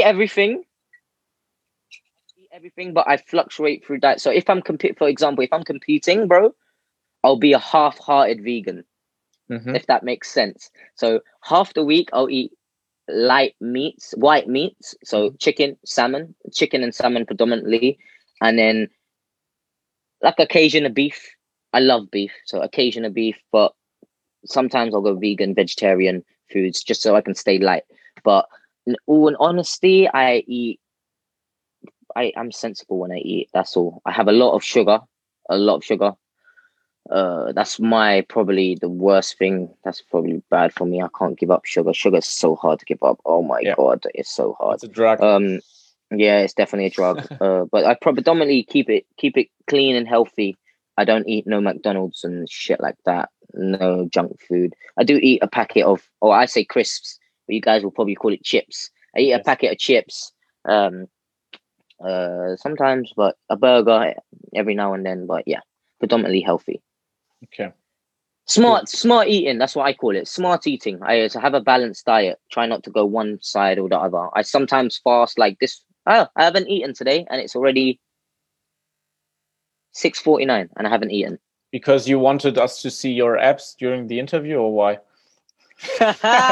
eat everything, but I fluctuate through diet. So if I'm for example, if I'm competing, bro, I'll be a half-hearted vegan, if that makes sense. So half the week I'll eat light meats, white meats, so chicken and salmon predominantly, and then like occasion of beef. I love beef, so occasion of beef, but sometimes I'll go vegan, vegetarian foods just so I can stay light. But in all honesty, I'm sensible when I eat. That's all. I have a lot of sugar, a lot of sugar. That's my probably the worst thing. That's probably bad for me. I can't give up sugar. Sugar is so hard to give up. Oh my God, it's so hard. It's a drug. Yeah, it's definitely a drug. But I predominantly keep it clean and healthy. I don't eat no McDonald's and shit like that. No junk food. I do eat a packet of, or I say crisps, but you guys will probably call it chips. I eat a packet of chips. Sometimes, but a burger every now and then. But yeah, predominantly healthy. Okay. Smart eating. That's what I call it. Smart eating. I have a balanced diet. Try not to go one side or the other. I sometimes fast like this. Oh, I haven't eaten today, and it's already 6:49, and I haven't eaten. Because you wanted us to see your abs during the interview, or why? No,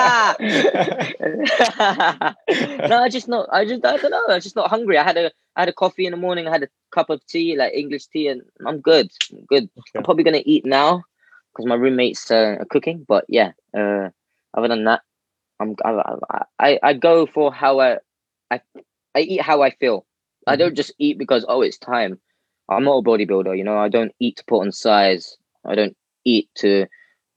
I don't know. I'm just not hungry. I had a coffee in the morning. I had a cup of tea, like English tea, and I'm good. Okay. I'm probably gonna eat now because my roommates are cooking. But yeah, other than that, I go for how I eat how I feel. I don't just eat because it's time. I'm not a bodybuilder, you know. I don't eat to put on size. I don't eat to.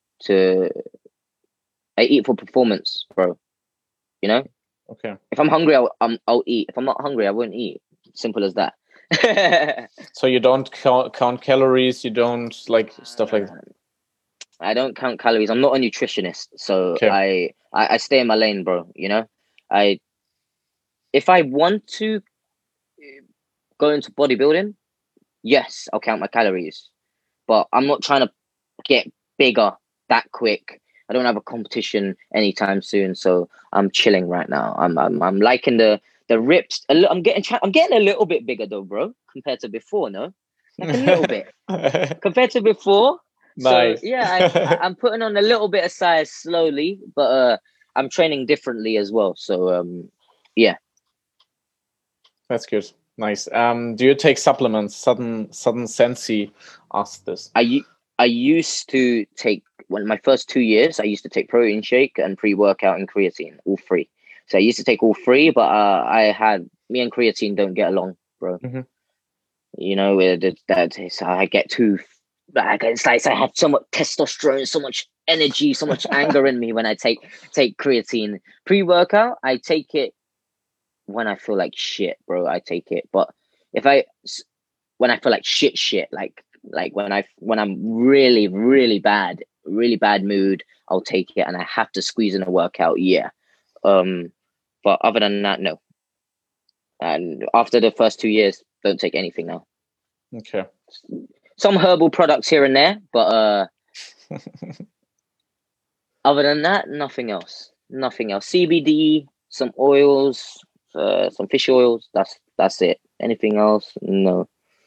I eat for performance, bro. You know. Okay. If I'm hungry, I'll eat. If I'm not hungry, I won't eat. Simple as that. So you don't count calories. You don't like stuff like that. I don't count calories. I'm not a nutritionist, so I stay in my lane, bro. You know, if I want to go into bodybuilding, yes, I'll count my calories, but I'm not trying to get bigger that quick. I don't have a competition anytime soon, so I'm chilling right now. I'm liking the rips. I'm getting a little bit bigger though, bro, compared to before. No, like a little bit compared to before. Nice. So yeah, I'm putting on a little bit of size slowly, but I'm training differently as well. So yeah, that's good. Nice. Do you take supplements? Sudden Sensi asked this. I used to take my first 2 years. I used to take protein shake and pre-workout and creatine, all three. So I used to take all three, but me and creatine don't get along, bro. You know, I get too. It's like I have so much testosterone, so much energy, so much anger in me when I take creatine. Pre-workout, I take it when I feel like shit, bro. I take it, but when I feel like shit, like when I'm really really bad mood, I'll take it, and I have to squeeze in a workout. Yeah, but other than that, no. And after the first 2 years, don't take anything now. Okay. Some herbal products here and there, but other than that, nothing else. Nothing else. CBD, some oils, some fish oils. That's it. Anything else? No.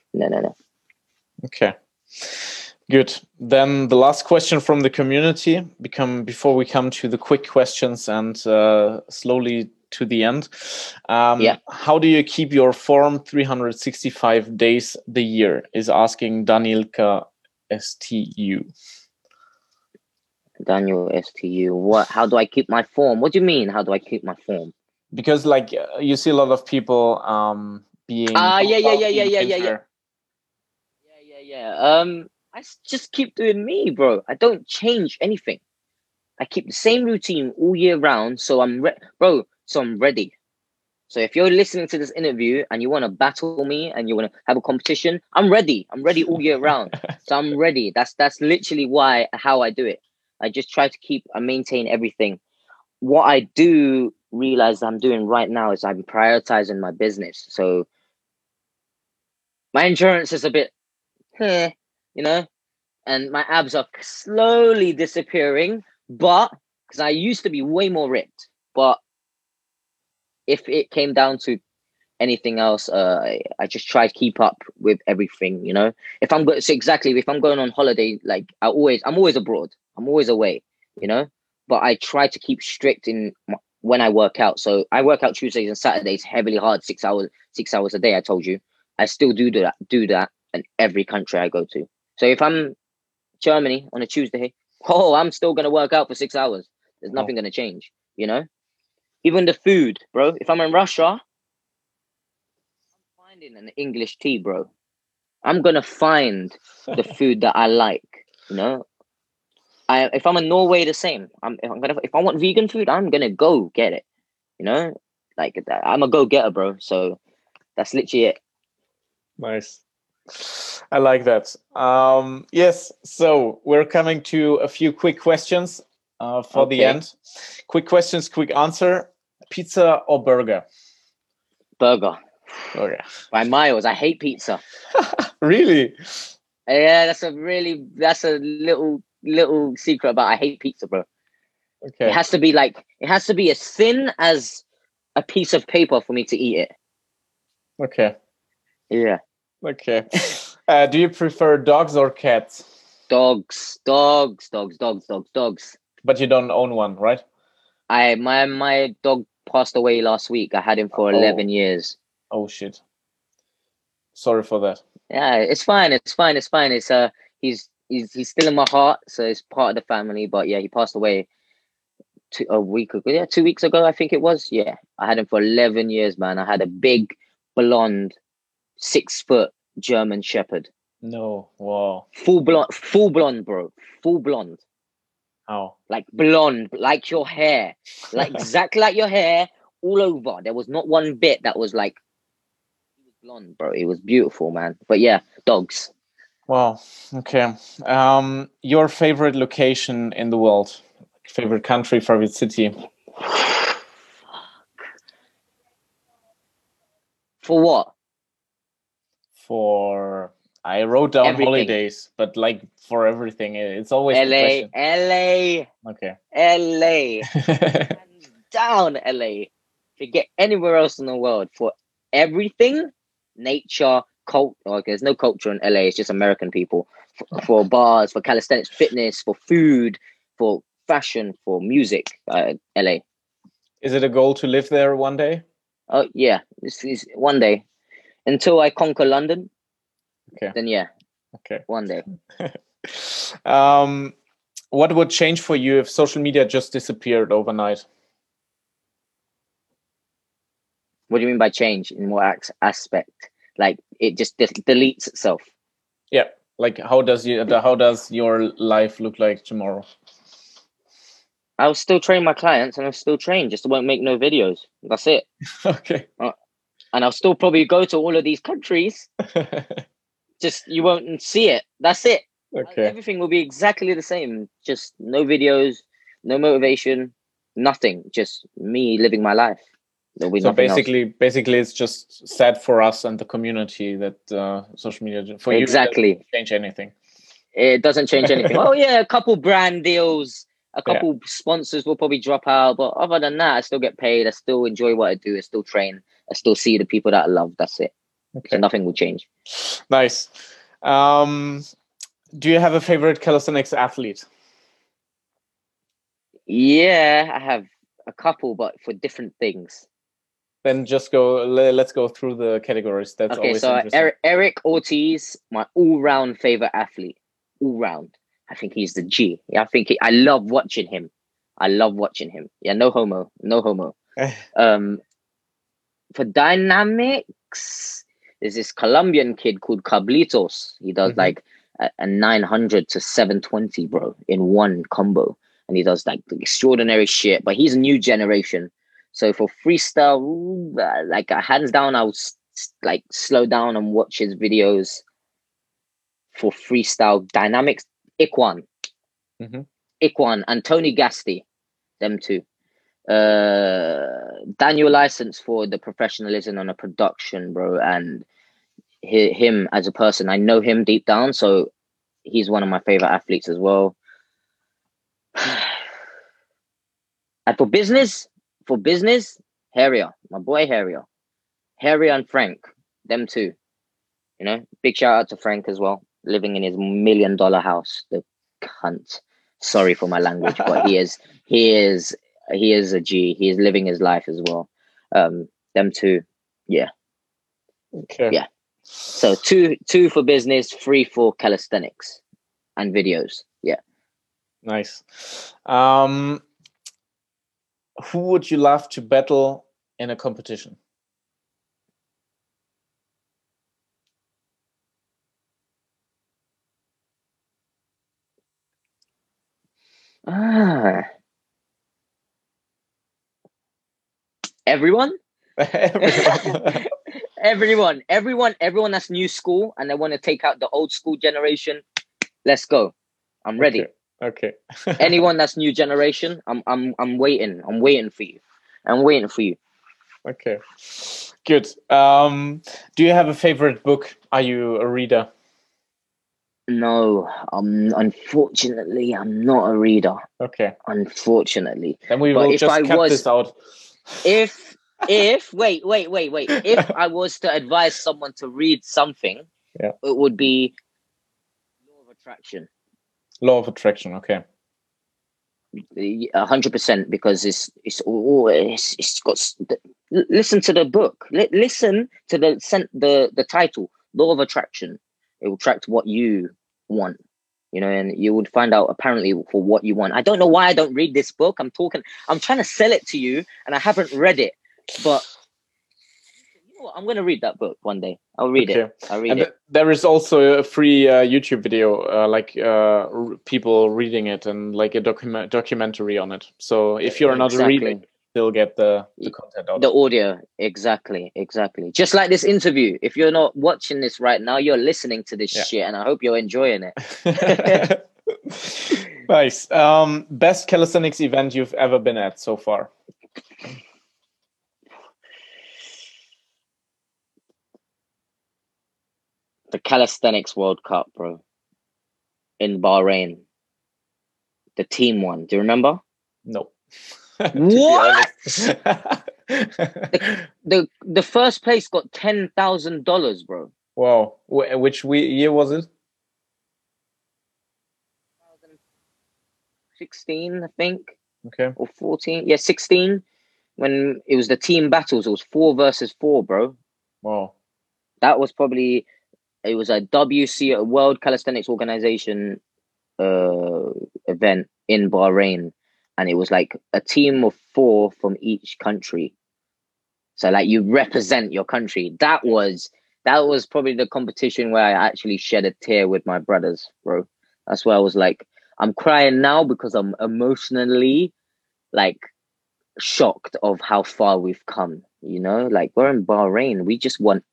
Okay. Good. Then the last question from the community before we come to the quick questions and slowly to the end. How do you keep your form 365 days the year? Is asking Danielka STU. Daniel STU. What? How do I keep my form? What do you mean? How do I keep my form? Because like you see a lot of people being yeah. I just keep doing me, bro. I don't change anything. I keep the same routine all year round, so I'm ready. So if you're listening to this interview and you want to battle me and you want to have a competition, I'm ready. I'm ready all year round. So I'm ready. That's literally how I do it. I just try to maintain everything. What I do realize I'm doing right now is I'm prioritizing my business. So My endurance is a bit, you know, and my abs are slowly disappearing. But because I used to be way more ripped, but if it came down to anything else, I just try to keep up with everything. If I'm so exactly if I'm going on holiday, like I'm always abroad, I'm always away, but I try to keep strict in when I work out. So I work out Tuesdays and Saturdays heavily hard, 6 hours a day. I told you I still do that in every country I go to. So if I'm Germany on a Tuesday, I'm still gonna work out for 6 hours. There's Oh. nothing gonna change. Even the food, bro. If I'm in Russia, finding an English tea, bro. I'm gonna find the food that I like. If I'm in Norway, the same. If I want vegan food, I'm gonna go get it. Like I'm a go getter, bro. So that's literally it. Nice. I like that. Yes, so we're coming to a few quick questions for the end. Quick questions, quick answer. Pizza or burger? Burger. Okay. By miles. I hate pizza. Really? Yeah, that's a little secret about I hate pizza, bro. Okay. It has to be as thin as a piece of paper for me to eat it. Okay. Yeah. Okay. Do you prefer dogs or cats? Dogs. But you don't own one, right? My dog passed away last week. I had him for 11 years. Oh shit. Sorry for that. Yeah, it's fine. It's he's still in my heart, so it's part of the family. But yeah, he passed away a week ago. Yeah, 2 weeks ago, I think it was. Yeah, I had him for 11 years, man. I had a big, blonde, 6 foot German Shepherd. No, wow. Full blonde, bro. Full blonde. How? Like blonde, like your hair, like exactly like your hair, all over. There was not one bit that was like blonde, bro. It was beautiful, man. But yeah, dogs. Wow. Okay. Your favorite location in the world? Favorite country, favorite city? For what? I wrote down Everything. Holidays, but like for everything, it's always the LA, question. LA. Okay. LA. Hands down, LA. Forget anywhere else in the world. For everything, nature, cult. Okay, there's no culture in LA. It's just American people. For bars, for calisthenics, fitness, for food, for fashion, for music. LA. Is it a goal to live there one day? Oh yeah, this is one day. Until I conquer London. Okay. Then yeah. Okay. One day. What would change for you if social media just disappeared overnight? What do you mean by change? In what aspect? Like it just deletes itself. Yeah. Like how does your life look like tomorrow? I'll still train my clients and I'll still train, just won't make no videos. That's it. Okay. And I'll still probably go to all of these countries. Just you won't see it. That's it. Okay. Everything will be exactly the same. Just no videos, no motivation, nothing. Just me living my life. There'll be So nothing else. basically, it's just sad for us and the community that social media for exactly. you doesn't change anything. It doesn't change anything. Oh yeah, a couple brand deals, a couple sponsors will probably drop out, but other than that, I still get paid. I still enjoy what I do. I still train. I still see the people that I love. That's it. Okay. So nothing will change. Nice. Do you have a favorite calisthenics athlete? Yeah, I have a couple, but for different things. Then just go. Let's go through the categories. That's okay. Always So interesting. Eric Ortiz, my all-round favorite athlete. All round. I think he's the G. Yeah, I love watching him. Yeah, no homo. For dynamics, there's this Colombian kid called Cablitos. He does like a 900 to 720, bro, in one combo. And he does like extraordinary shit, but he's a new generation. So for freestyle, like hands down, I'll like slow down and watch his videos. For freestyle dynamics, Iquan, and Tony Gasti, them two. Daniel License for the professionalism on a production, bro, and him as a person. I know him deep down, so he's one of my favorite athletes as well. And for business, Harrier, my boy Harrier and Frank, them two. You know, big shout out to Frank as well, living in his $1 million house. The cunt. Sorry for my language, but he is a G. He is living his life as well. Them two, yeah. Okay. Yeah. So two for business, 3 for calisthenics and videos. Yeah. Nice. Who would you love to battle in a competition? Everyone. Everyone. everyone that's new school and they want to take out the old school generation. Let's go. I'm ready. Okay. Anyone that's new generation, I'm waiting. I'm waiting for you. Okay. Good. Do you have a favorite book? Are you a reader? No, unfortunately, I'm not a reader. Okay. Unfortunately. Then we will just cut this out. If wait. If I was to advise someone to read something, it would be Law of Attraction. Law of Attraction, okay. 100%, because it's got. Listen to the book. Listen to the title, Law of Attraction. It will attract what you want, you know, and you would find out apparently for what you want. I don't know why I don't read this book. I'm trying to sell it to you, and I haven't read it. But you know what? I'm going to read that book one day. I'll read it. There is also a free YouTube video, people reading it and like a documentary on it. So if you're not a reader, you'll get the content out. The audio, exactly. Just like this interview. If you're not watching this right now, you're listening to this shit, and I hope you're enjoying it. Nice. Best calisthenics event you've ever been at so far? The Calisthenics World Cup, bro, in Bahrain. The team one. Do you remember? No. What? the first place got $10,000, bro. Wow. Which year was it? 2016, I think. Okay. Or 14. Yeah, 16. When it was the team battles, it was 4 versus 4, bro. Wow. That was probably. It was a WC, World Calisthenics Organization event in Bahrain, and it was like a team of 4 from each country. So like you represent your country. That was probably the competition where I actually shed a tear with my brothers, bro. That's where I was like, I'm crying now because I'm emotionally like shocked of how far we've come. You know, like we're in Bahrain. We just won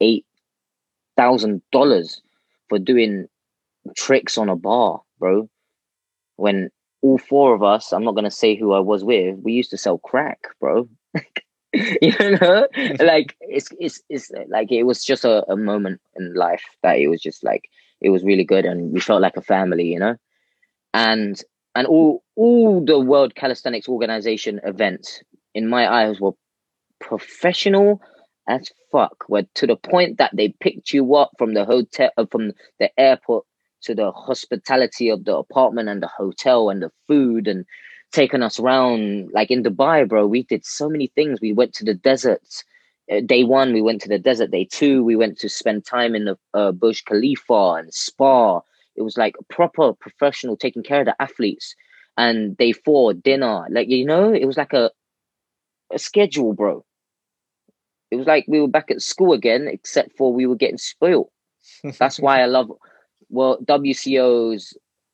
$8,000 for doing tricks on a bar, bro. When all 4 of us, I'm not gonna say who I was with, we used to sell crack, bro. You know, like it's like it was just a moment in life that it was just like it was really good, and we felt like a family, you know. And all the World Calisthenics Organization events, in my eyes, were professional as fuck. Were to the point that they picked you up from the hotel, from the airport to the hospitality of the apartment and the hotel and the food, and taking us around. Like in Dubai, bro, we did so many things. We went to the deserts. Day 1, we went to the desert. Day 2, we went to spend time in the Burj Khalifa and spa. It was like proper professional, taking care of the athletes. And day 4, dinner. Like, you know, it was like a schedule, bro. It was like we were back at school again, except for we were getting spoiled. That's why I love, well, WCO's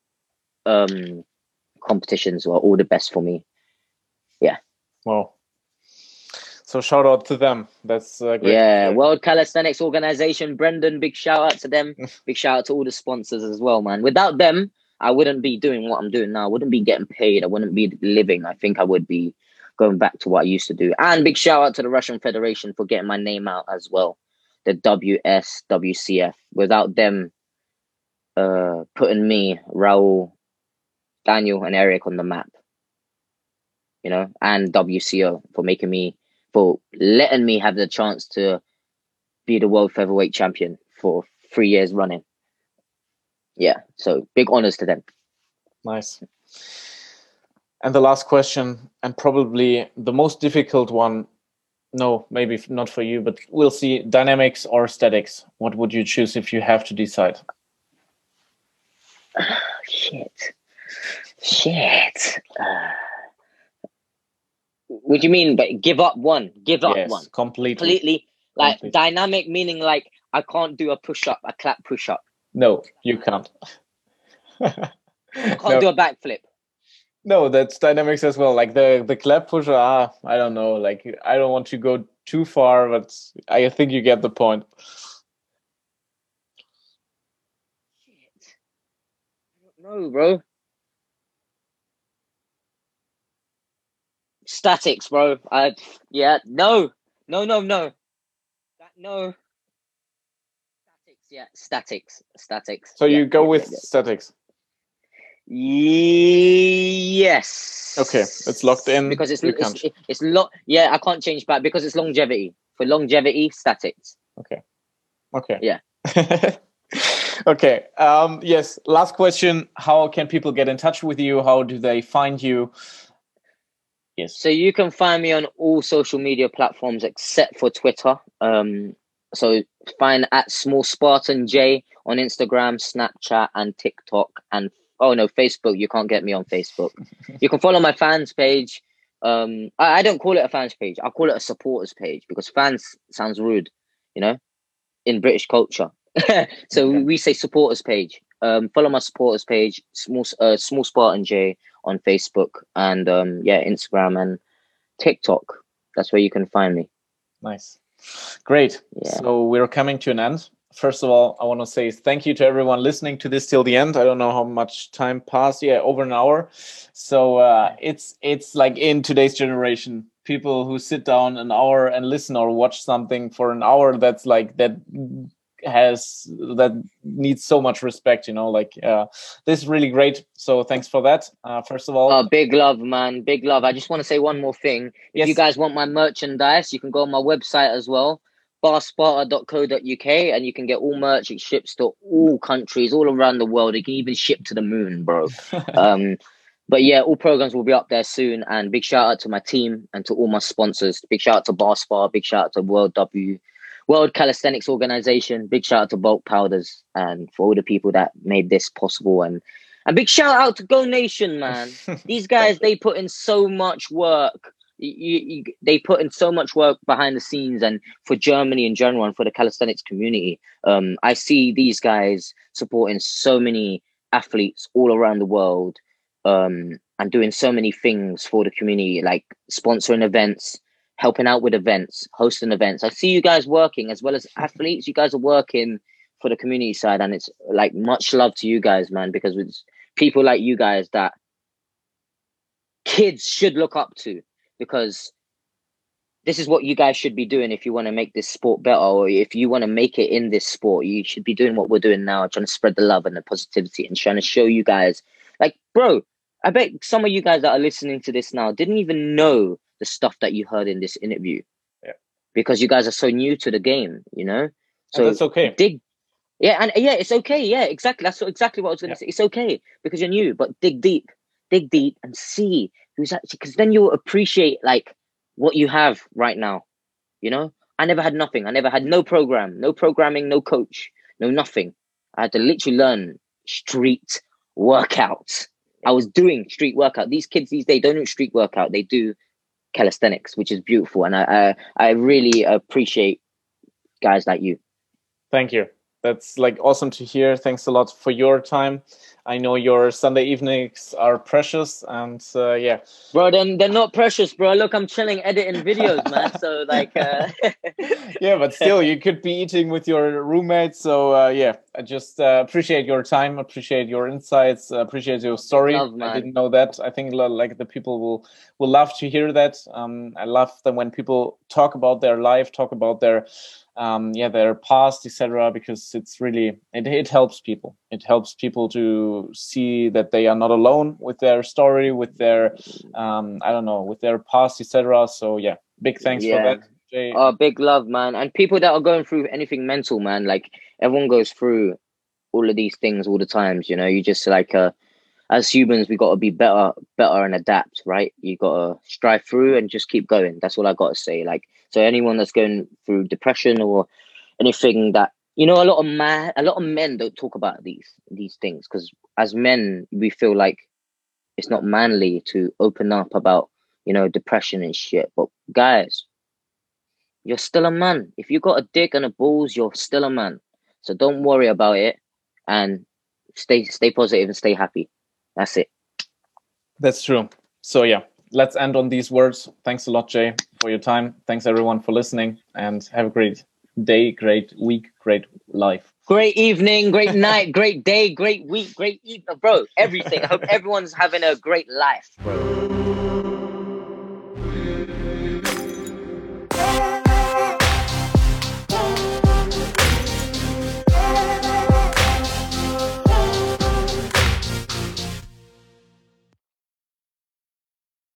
competitions were all the best for me. Yeah. Wow. So shout out to them. That's great. Yeah, World Calisthenics Organization, Brendan, big shout out to them. Big shout out to all the sponsors as well, man. Without them, I wouldn't be doing what I'm doing now. I wouldn't be getting paid. I wouldn't be living. I think I would be going back to what I used to do. And big shout out to the Russian Federation for getting my name out as well. the WSWCF. Without them putting me, Raul, Daniel, and Eric on the map, you know, and WCO for letting me have the chance to be the world featherweight champion for 3 years running. Yeah, so big honors to them. Nice. And the last question, and probably the most difficult one, no, maybe not for you, but we'll see, dynamics or statics. What would you choose if you have to decide? Shit. What do you mean? But give up one. Give up one. Completely. Like dynamic meaning like I can't do a push-up, a clap push-up. No, you can't. I can't do a backflip. No, that's dynamics as well. Like the clap pusher, I don't know. Like I don't want to go too far, but I think you get the point. Shit. I don't know, bro. Statics, bro. No. No. Statics. So you go with statics. Yes. Okay, it's locked in because it's Yeah, I can't change back because it's longevity. For longevity, statics. Okay. Yeah. Okay. Yes. Last question. How can people get in touch with you? How do they find you? Yes. So you can find me on all social media platforms except for Twitter. So find at Small Spartan J on Instagram, Snapchat, and TikTok, and Facebook. You can't get me on Facebook. You can follow my fans page. I don't call it a fans page. I call it a supporters page because fans sounds rude, you know, in British culture. So we say supporters page. Follow my supporters page, Small Spartan J on Facebook and Instagram and TikTok. That's where you can find me. Nice. Great. Yeah. So we're coming to an end. First of all, I want to say thank you to everyone listening to this till the end. I don't know how much time passed. Yeah, over an hour. So it's like in today's generation, people who sit down an hour and listen or watch something for an hour, that needs so much respect, you know, like this is really great. So thanks for that. First of all, big love, man. Big love. I just want to say one more thing. If you guys want my merchandise, you can go on my website as well, barsparta.co.uk, and you can get all merch. It ships to all countries all around the world. It can even ship to the moon, bro. But yeah, all programs will be up there soon. And big shout out to my team and to all my sponsors. Big shout out to Barspar. Big shout out to World Calisthenics Organization. Big shout out to Bulk Powders and for all the people that made this possible. And big shout out to Go Nation, man. These guys, they put in so much work. They put in so much work behind the scenes and for Germany in general and for the calisthenics community. I see these guys supporting so many athletes all around the world and doing so many things for the community, like sponsoring events, helping out with events, hosting events. I see you guys working as well as athletes. You guys are working for the community side, and it's like much love to you guys, man, because it's people like you guys that kids should look up to, because this is what you guys should be doing if you want to make this sport better, or if you want to make it in this sport. You should be doing what we're doing now, trying to spread the love and the positivity and trying to show you guys, like, bro, I bet some of you guys that are listening to this now didn't even know the stuff that you heard in this interview, because you guys are so new to the game, you know. So and that's okay. It's okay. Yeah, exactly. That's exactly what I was going to say. It's okay because you're new, but dig deep and see who's actually, because then you'll appreciate like what you have right now. You know, I never had nothing. I never had no program, no programming, no coach, no nothing. I had to literally learn street workouts. I was doing street workout. These kids these days don't do street workout. They do calisthenics, which is beautiful. And I really appreciate guys like you. Thank you. That's like awesome to hear. Thanks a lot for your time. I know your Sunday evenings are precious, and bro, they're not precious, bro. Look, I'm chilling editing videos, man. So like yeah, but still you could be eating with your roommates. So I just appreciate your time, appreciate your insights, appreciate your story. Love, man. I didn't know that. I think like the people will love to hear that. I love them when people talk about their life, talk about their their past, etc. Because it's really it helps people. It helps people to see that they are not alone with their story, with their I don't know, with their past, etc. So yeah, big thanks for that, Jay. Oh, big love, man. And people that are going through anything mental, man, like everyone goes through all of these things all the times, you know. You just like as humans we gotta be better and adapt, right? You gotta strive through and just keep going. That's all I gotta say. Like, so anyone that's going through depression or anything that, you know, a lot of men don't talk about these things, because as men we feel like it's not manly to open up about, you know, depression and shit. But guys, you're still a man. If you got a dick and a balls, you're still a man. So don't worry about it, and stay positive and stay happy. That's it. That's true. So yeah, let's end on these words. Thanks a lot, Jay, for your time. Thanks everyone for listening, and have a great day, great week, great life. Great evening, great night, great day, great week, great evening, bro. Everything. I hope everyone's having a great life, bro.